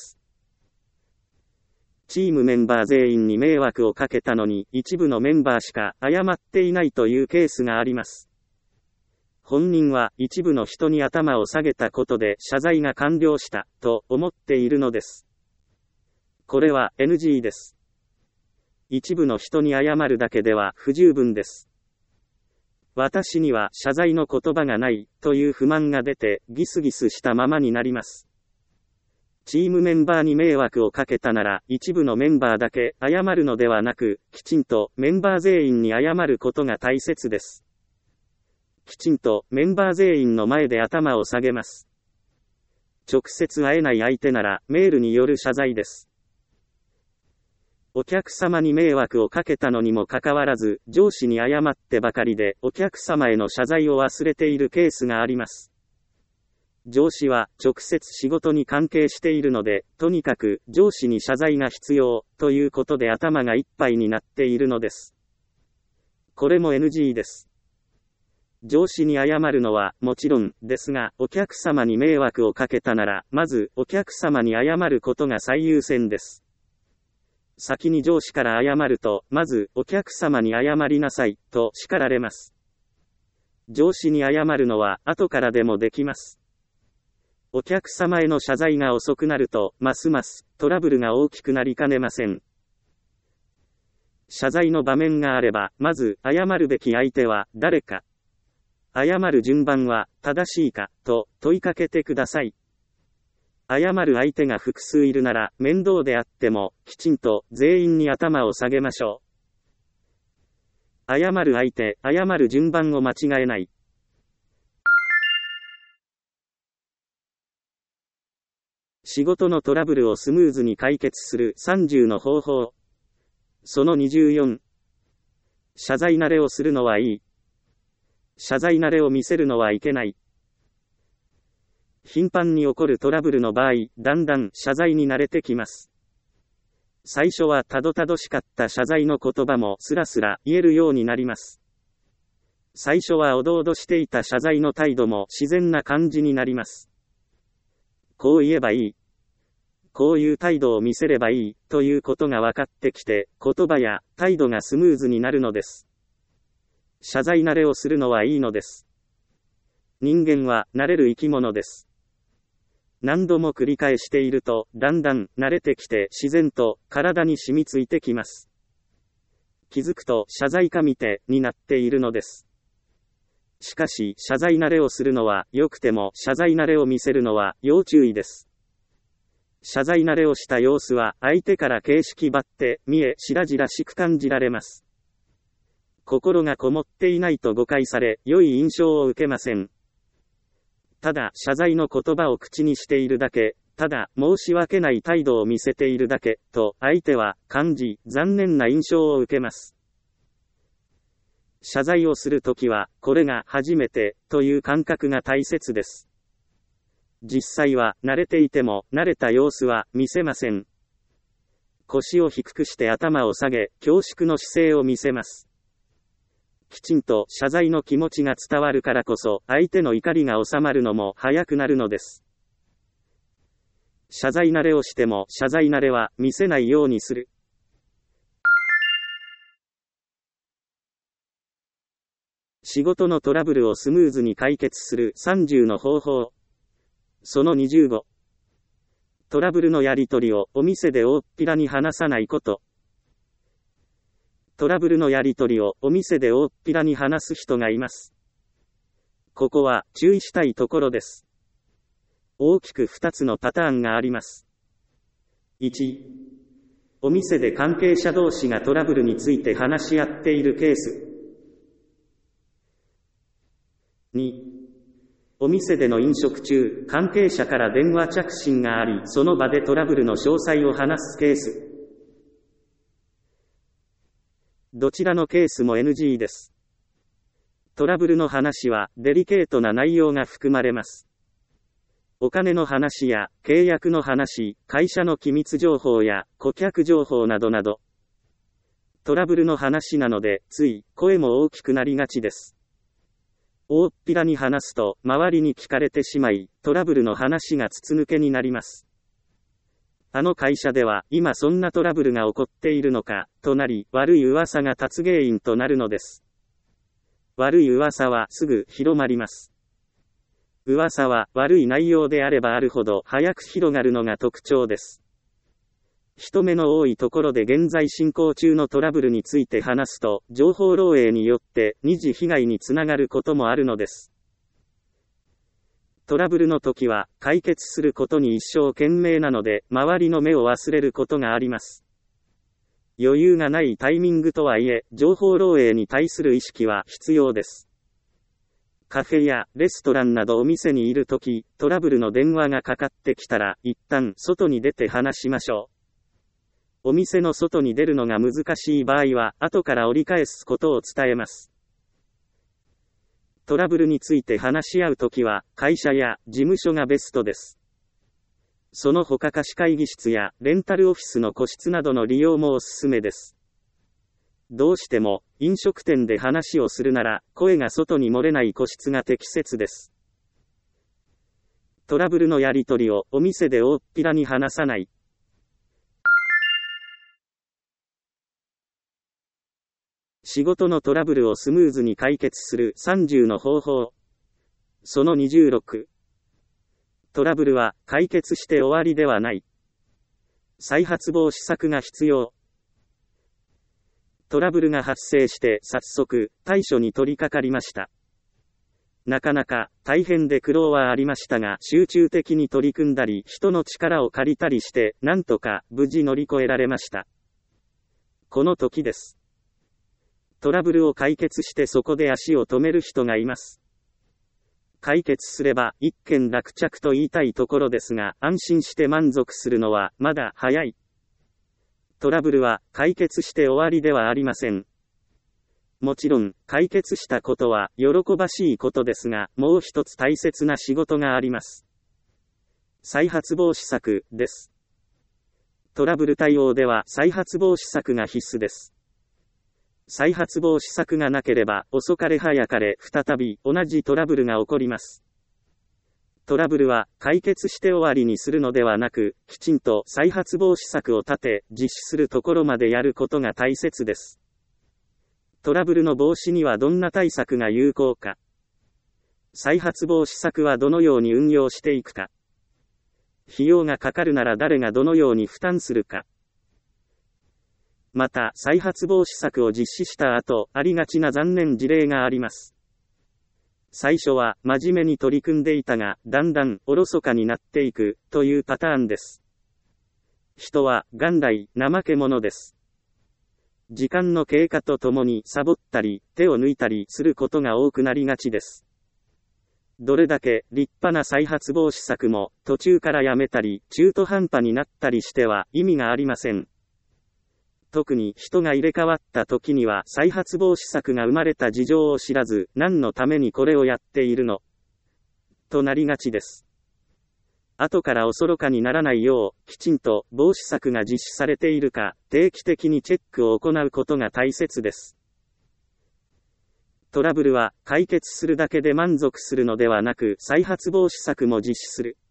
チームメンバー全員に迷惑をかけたのに、一部のメンバーしか謝っていないというケースがあります。本人は一部の人に頭を下げたことで謝罪が完了したと思っているのです。これは NG です。一部の人に謝るだけでは不十分です。私には謝罪の言葉がないという不満が出てギスギスしたままになります。チームメンバーに迷惑をかけたなら一部のメンバーだけ謝るのではなく、きちんとメンバー全員に謝ることが大切です。きちんとメンバー全員の前で頭を下げます。直接会えない相手ならメールによる謝罪です。お客様に迷惑をかけたのにもかかわらず、上司に謝ってばかりでお客様への謝罪を忘れているケースがあります。上司は直接仕事に関係しているので、とにかく上司に謝罪が必要ということで頭がいっぱいになっているのです。これも NG です。上司に謝るのはもちろんですが、お客様に迷惑をかけたなら、まずお客様に謝ることが最優先です。先に上司から謝ると、まずお客様に謝りなさいと叱られます。上司に謝るのは後からでもできます。お客様への謝罪が遅くなると、ますますトラブルが大きくなりかねません。謝罪の場面があれば、まず謝るべき相手は誰か、謝る順番は正しいかと問いかけてください。謝る相手が複数いるなら面倒であってもきちんと全員に頭を下げましょう。謝る相手、謝る順番を間違えない。仕事のトラブルをスムーズに解決する30の方法。その24。謝罪慣れをするのはいい。謝罪慣れを見せるのはいけない。頻繁に起こるトラブルの場合、だんだん謝罪に慣れてきます。最初はたどたどしかった謝罪の言葉もスラスラ言えるようになります。最初はおどおどしていた謝罪の態度も自然な感じになります。こう言えばいい。こういう態度を見せればいいということが分かってきて、言葉や態度がスムーズになるのです。謝罪慣れをするのはいいのです。人間は慣れる生き物です。何度も繰り返していると、だんだん慣れてきて自然と体に染みついてきます。気づくと謝罪神手になっているのです。しかし、謝罪慣れをするのは良くても、謝罪慣れを見せるのは要注意です。謝罪慣れをした様子は、相手から形式ばって見え、白々しく感じられます。心がこもっていないと誤解され、良い印象を受けません。 ただ謝罪の言葉を口にしているだけ、ただ申し訳ない態度を見せているだけ、と相手は感じ、残念な印象を受けます。謝罪をするときは、これが初めて、という感覚が大切です。実際は、慣れていても、慣れた様子は見せません。腰を低くして頭を下げ、恐縮の姿勢を見せます。きちんと謝罪の気持ちが伝わるからこそ、相手の怒りが収まるのも早くなるのです。謝罪慣れをしても、謝罪慣れは見せないようにする。仕事のトラブルをスムーズに解決する30の方法。その25。トラブルのやり取りをお店で大っぴらに話さないこと。トラブルのやり取りをお店で大っぴらに話す人がいます。ここは注意したいところです。大きく2つのパターンがあります。1、お店で関係者同士がトラブルについて話し合っているケース。2、お店での飲食中、関係者から電話着信があり、その場でトラブルの詳細を話すケース。どちらのケースも NG です。トラブルの話はデリケートな内容が含まれます。お金の話や契約の話、会社の機密情報や顧客情報などなど。トラブルの話なので、つい声も大きくなりがちです。大っぴらに話すと、周りに聞かれてしまい、トラブルの話が筒抜けになります。あの会社では、今そんなトラブルが起こっているのか、となり、悪い噂が立つ原因となるのです。悪い噂はすぐ広まります。噂は悪い内容であればあるほど早く広がるのが特徴です。人目の多いところで現在進行中のトラブルについて話すと、情報漏洩によって二次被害につながることもあるのです。トラブルの時は解決することに一生懸命なので、周りの目を忘れることがあります。余裕がないタイミングとはいえ、情報漏洩に対する意識は必要です。カフェやレストランなどお店にいるとき、トラブルの電話がかかってきたら、一旦外に出て話しましょう。お店の外に出るのが難しい場合は、後から折り返すことを伝えます。トラブルについて話し合うときは、会社や事務所がベストです。その他貸し会議室やレンタルオフィスの個室などの利用もおすすめです。どうしても、飲食店で話をするなら、声が外に漏れない個室が適切です。トラブルのやり取りをお店で大っぴらに話さない。仕事のトラブルをスムーズに解決する30の方法。その26。トラブルは解決して終わりではない。再発防止策が必要。トラブルが発生して早速対処に取り掛かりました。なかなか大変で苦労はありましたが、集中的に取り組んだり人の力を借りたりしてなんとか無事乗り越えられました。この時です。トラブルを解決してそこで足を止める人がいます。解決すれば一件落着と言いたいところですが、安心して満足するのはまだ早い。トラブルは解決して終わりではありません。もちろん、解決したことは喜ばしいことですが、もう一つ大切な仕事があります。再発防止策です。トラブル対応では再発防止策が必須です。再発防止策がなければ、遅かれ早かれ再び同じトラブルが起こります。トラブルは解決して終わりにするのではなく、きちんと再発防止策を立て、実施するところまでやることが大切です。トラブルの防止にはどんな対策が有効か。再発防止策はどのように運用していくか。費用がかかるなら誰がどのように負担するか。また、再発防止策を実施した後、ありがちな残念事例があります。最初は真面目に取り組んでいたが、だんだんおろそかになっていく、というパターンです。人は元来怠け者です。時間の経過とともにサボったり、手を抜いたりすることが多くなりがちです。 どれだけ立派な再発防止策も途中からやめたり中途半端になったりしては意味がありません。特に人が入れ替わった時には再発防止策が生まれた事情を知らず何のためにこれをやっているのとなりがちです。後からおそろかにならないようきちんと防止策が実施されているか定期的にチェックを行うことが大切です。トラブルは解決するだけで満足するのではなく再発防止策も実施する。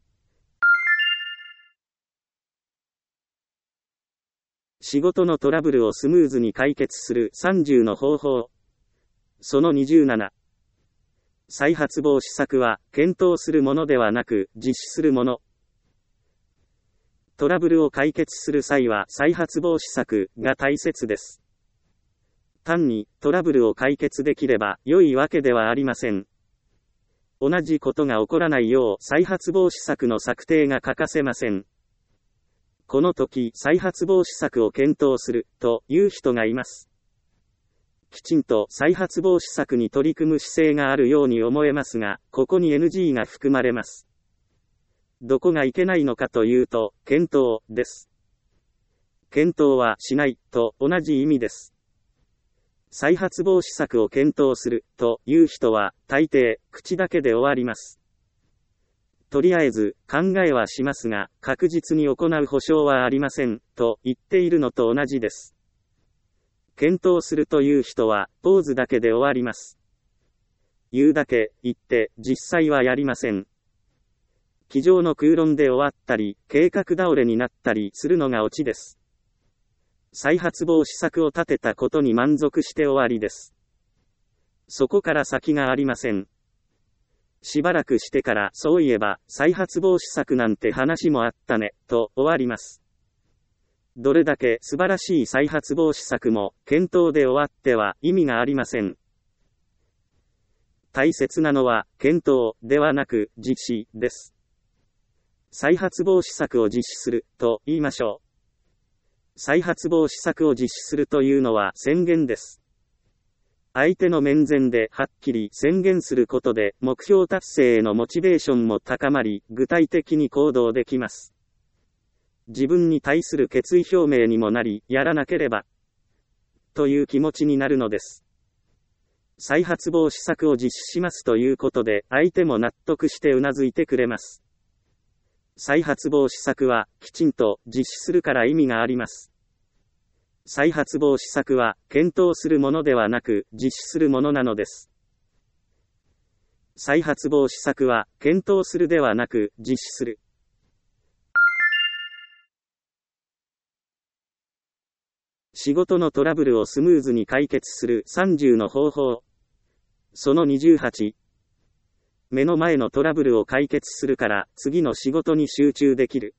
仕事のトラブルをスムーズに解決する30の方法。その27。再発防止策は検討するものではなく実施するもの。トラブルを解決する際は再発防止策が大切です。単にトラブルを解決できれば良いわけではありません。同じことが起こらないよう再発防止策の策定が欠かせません。この時、再発防止策を検討するという人がいます。きちんと再発防止策に取り組む姿勢があるように思えますが、ここに NG が含まれます。どこがいけないのかというと、検討です。検討はしないと同じ意味です。再発防止策を検討するという人は、大抵、口だけで終わります。とりあえず、考えはしますが、確実に行う保証はありません、と言っているのと同じです。検討するという人は、ポーズだけで終わります。言うだけ、言って、実際はやりません。机上の空論で終わったり、計画倒れになったりするのがオチです。再発防止策を立てたことに満足して終わりです。そこから先がありません。しばらくしてから、そういえば、再発防止策なんて話もあったね、と終わります。どれだけ素晴らしい再発防止策も、検討で終わっては意味がありません。大切なのは、検討ではなく、実施です。再発防止策を実施する、と言いましょう。再発防止策を実施するというのは宣言です。相手の面前ではっきり宣言することで目標達成へのモチベーションも高まり、具体的に行動できます。自分に対する決意表明にもなり、やらなければという気持ちになるのです。再発防止策を実施しますということで、相手も納得してうなずいてくれます。再発防止策はきちんと実施するから意味があります。再発防止策は検討するものではなく実施するものなのです。再発防止策は検討するではなく実施する。仕事のトラブルをスムーズに解決する30の方法。その28。目の前のトラブルを解決するから次の仕事に集中できる。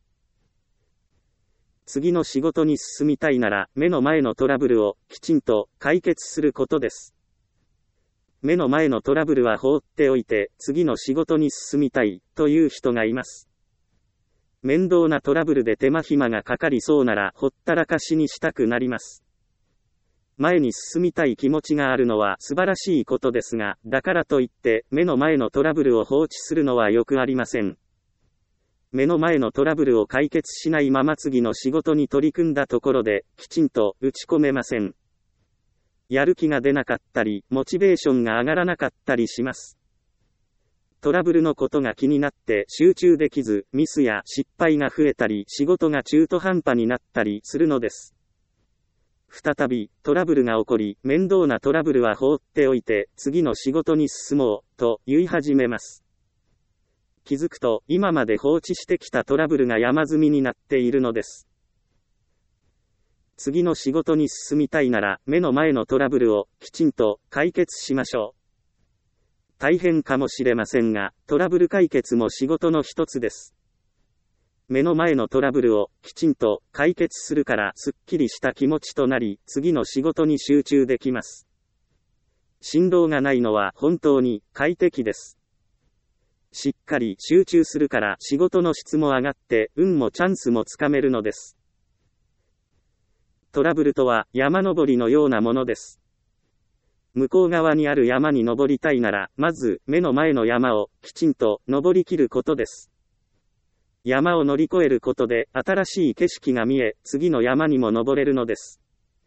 次の仕事に進みたいなら目の前のトラブルをきちんと解決することです。目の前のトラブルは放っておいて次の仕事に進みたいという人がいます。面倒なトラブルで手間暇がかかりそうならほったらかしにしたくなります。前に進みたい気持ちがあるのは素晴らしいことですが、だからといって目の前のトラブルを放置するのはよくありません。目の前のトラブルを解決しないまま次の仕事に取り組んだところできちんと打ち込めません。やる気が出なかったり、モチベーションが上がらなかったりします。トラブルのことが気になって集中できず、ミスや失敗が増えたり、仕事が中途半端になったりするのです。再びトラブルが起こり、面倒なトラブルは放っておいて、次の仕事に進もう、と言い始めます。気づくと、今まで放置してきたトラブルが山積みになっているのです。次の仕事に進みたいなら、目の前のトラブルをきちんと解決しましょう。大変かもしれませんが、トラブル解決も仕事の一つです。目の前のトラブルをきちんと解決するからすっきりした気持ちとなり、次の仕事に集中できます。振動がないのは本当に快適です。しっかり集中するから仕事の質も上がって運もチャンスもつかめるのです。トラブルとは山登りのようなものです。 向こう側にある山に登りたいなら、まず目の前の山をきちんと登りきることです。山を乗り越えることで新しい景色が見え、次の山にも登れるのです。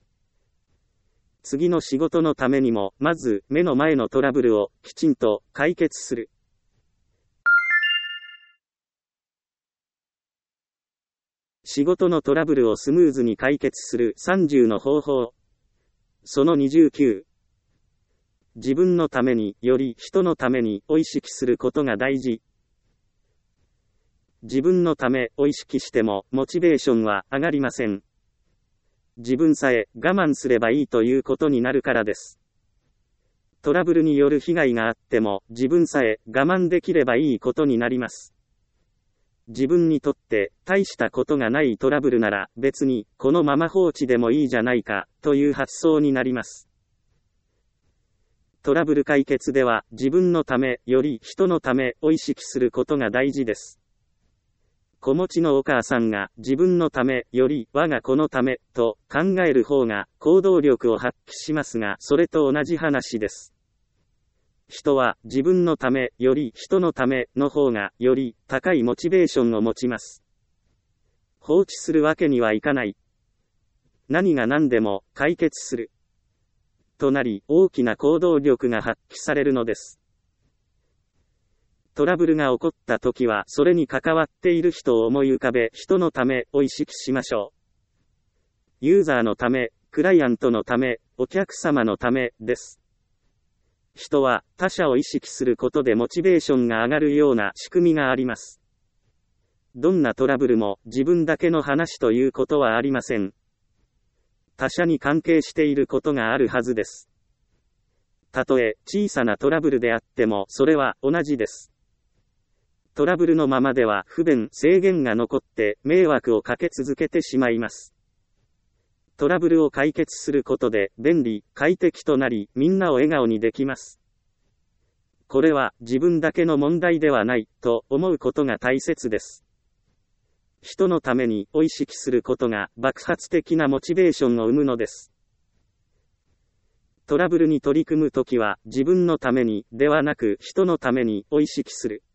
次の仕事のためにも、まず目の前のトラブルをきちんと解決する。仕事のトラブルをスムーズに解決する30の方法。その29。自分のためにより人のためにを意識することが大事。自分のためを意識してもモチベーションは上がりません。自分さえ我慢すればいいということになるからです。トラブルによる被害があっても自分さえ我慢できればいいことになります。自分にとって大したことがないトラブルなら別にこのまま放置でもいいじゃないかという発想になります。トラブル解決では自分のためより人のためを意識することが大事です。子持ちのお母さんが自分のためより我が子のためと考える方が行動力を発揮しますが、それと同じ話です。人は自分のためより人のための方がより高いモチベーションを持ちます。放置するわけにはいかない。何が何でも解決する。となり大きな行動力が発揮されるのです。トラブルが起こったときはそれに関わっている人を思い浮かべ人のためを意識しましょう。ユーザーのため、クライアントのため、お客様のためです。人は他者を意識することでモチベーションが上がるような仕組みがあります。どんなトラブルも自分だけの話ということはありません。他者に関係していることがあるはずです。たとえ小さなトラブルであってもそれは同じです。トラブルのままでは不便、制限が残って迷惑をかけ続けてしまいます。トラブルを解決することで便利、快適となり、みんなを笑顔にできます。これは自分だけの問題ではないと思うことが大切です。人のためにを意識することが爆発的なモチベーションを生むのです。トラブルに取り組むときは自分のためにではなく人のためにを意識する。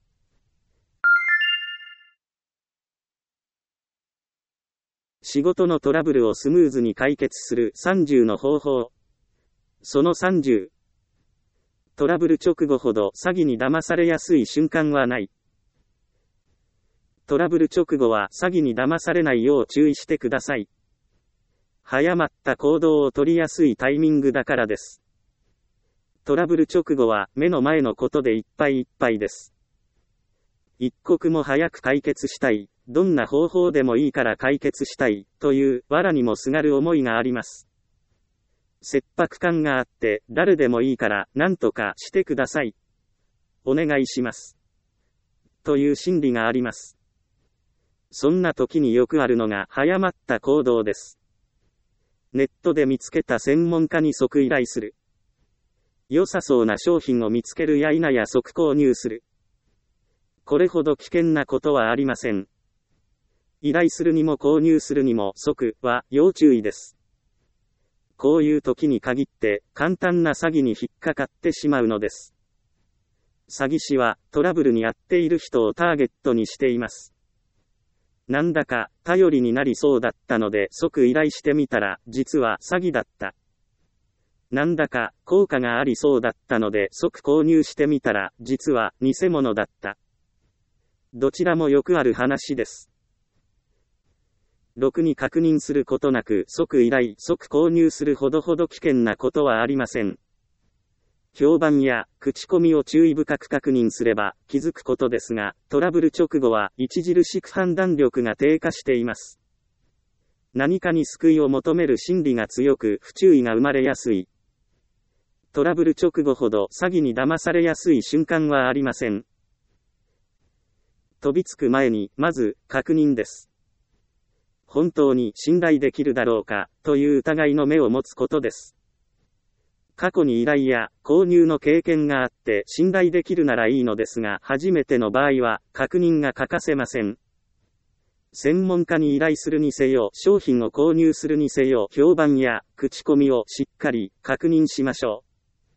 仕事のトラブルをスムーズに解決する30の方法。その30。トラブル直後ほど詐欺に騙されやすい瞬間はない。トラブル直後は詐欺に騙されないよう注意してください。早まった行動を取りやすいタイミングだからです。トラブル直後は目の前のことでいっぱいいっぱいです。一刻も早く解決したい。どんな方法でもいいから解決したい、という藁にもすがる思いがあります。切迫感があって、誰でもいいから何とかしてください。お願いします。という心理があります。そんな時によくあるのが早まった行動です。ネットで見つけた専門家に即依頼する。良さそうな商品を見つけるや否や即購入する。これほど危険なことはありません。依頼するにも購入するにも即は要注意です。こういう時に限って簡単な詐欺に引っかかってしまうのです。詐欺師はトラブルに遭っている人をターゲットにしています。なんだか頼りになりそうだったので即依頼してみたら実は詐欺だった。なんだか効果がありそうだったので即購入してみたら実は偽物だった。どちらもよくある話です。ろくに確認することなく即依頼、即購入するほど危険なことはありません。評判や口コミを注意深く確認すれば気づくことですが、トラブル直後は著しく判断力が低下しています。何かに救いを求める心理が強く不注意が生まれやすい。トラブル直後ほど詐欺に騙されやすい瞬間はありません。飛びつく前にまず確認です。本当に信頼できるだろうかという疑いの目を持つことです。過去に依頼や購入の経験があって信頼できるならいいのですが、初めての場合は確認が欠かせません。専門家に依頼するにせよ、商品を購入するにせよ、評判や口コミをしっかり確認しましょう。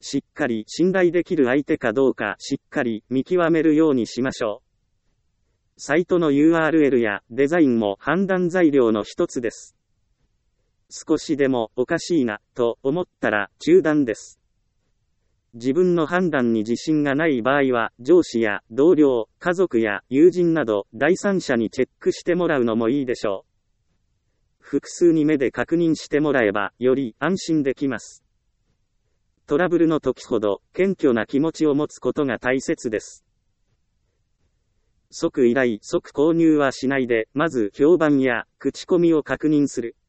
しっかり信頼できる相手かどうかしっかり見極めるようにしましょう。サイトの URL やデザインも判断材料の一つです。少しでもおかしいなと思ったら中断です。自分の判断に自信がない場合は上司や同僚、家族や友人など第三者にチェックしてもらうのもいいでしょう。複数に目で確認してもらえばより安心できます。トラブルの時ほど謙虚な気持ちを持つことが大切です。即依頼、即購入はしないで、まず評判や口コミを確認する。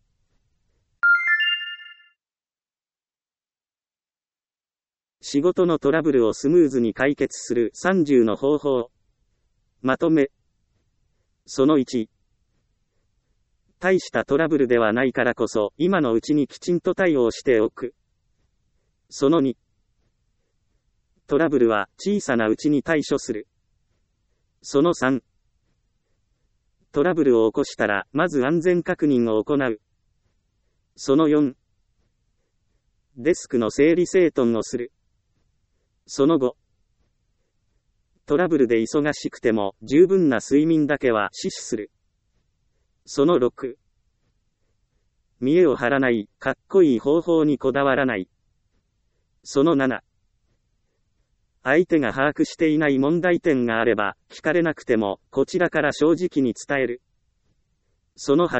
仕事のトラブルをスムーズに解決する30の方法。まとめ。その1。大したトラブルではないからこそ、今のうちにきちんと対応しておく。その2。トラブルは小さなうちに対処する。その3。トラブルを起こしたら、まず安全確認を行う。その4。デスクの整理整頓をする。その後、トラブルで忙しくても十分な睡眠だけは死守する。その6、見栄を張らない、かっこいい方法にこだわらない。その7、相手が把握していない問題点があれば、聞かれなくてもこちらから正直に伝える。その8、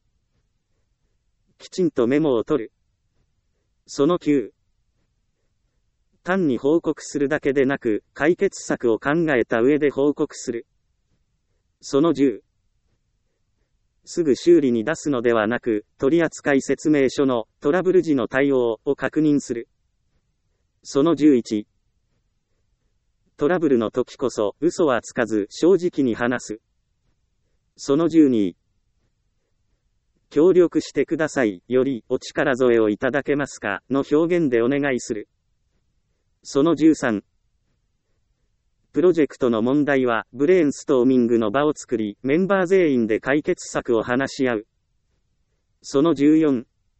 きちんとメモを取る。その9、単に報告するだけでなく、解決策を考えた上で報告する。その10、すぐ修理に出すのではなく、取扱説明書のトラブル時の対応を確認する。その11、トラブルの時こそ嘘はつかず正直に話す。その12、協力してくださいよりお力添えをいただけますかの表現でお願いする。その13、プロジェクトの問題はブレーンストーミングの場を作り、メンバー全員で解決策を話し合う。その14、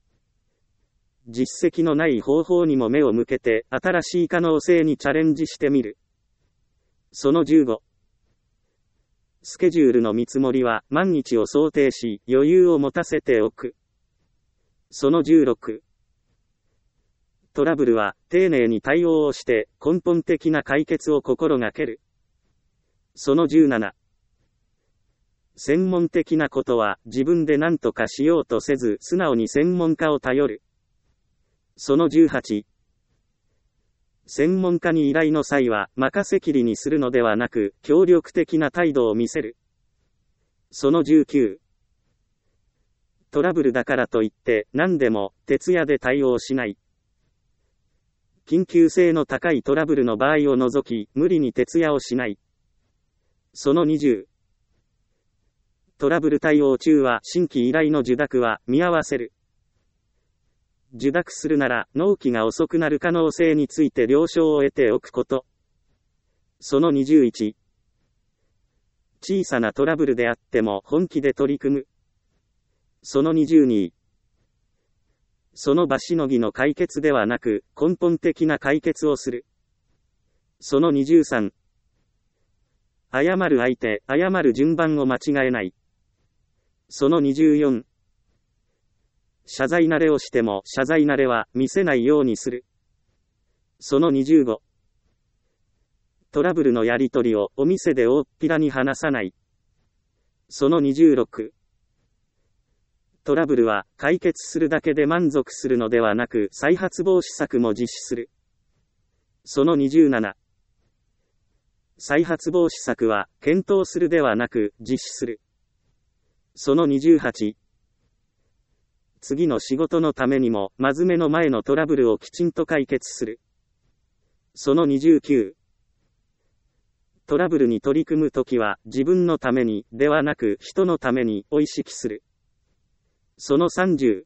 実績のない方法にも目を向けて新しい可能性にチャレンジしてみる。その15、スケジュールの見積もりは万日を想定し余裕を持たせておく。その16、トラブルは丁寧に対応をして根本的な解決を心がける。その17、専門的なことは自分で何とかしようとせず素直に専門家を頼る。その18、専門家に依頼の際は任せきりにするのではなく協力的な態度を見せる。その19、トラブルだからといって何でも徹夜で対応しない。緊急性の高いトラブルの場合を除き、無理に徹夜をしない。その20、トラブル対応中は新規依頼の受諾は見合わせる。受諾するなら納期が遅くなる可能性について了承を得ておくこと。その21、小さなトラブルであっても本気で取り組む。その22、その場しのぎの解決ではなく、根本的な解決をする。その23、謝る相手、謝る順番を間違えない。その24、謝罪慣れをしても謝罪慣れは見せないようにする。その25、トラブルのやり取りをお店で大っぴらに話さない。その26、トラブルは解決するだけで満足するのではなく再発防止策も実施する。その27、再発防止策は検討するではなく実施する。その28、次の仕事のためにも真面目の前のトラブルをきちんと解決する。その29、トラブルに取り組むときは自分のためにではなく人のためにを意識する。その30、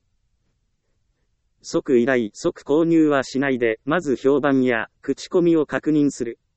即依頼、即購入はしないで、まず評判や口コミを確認する。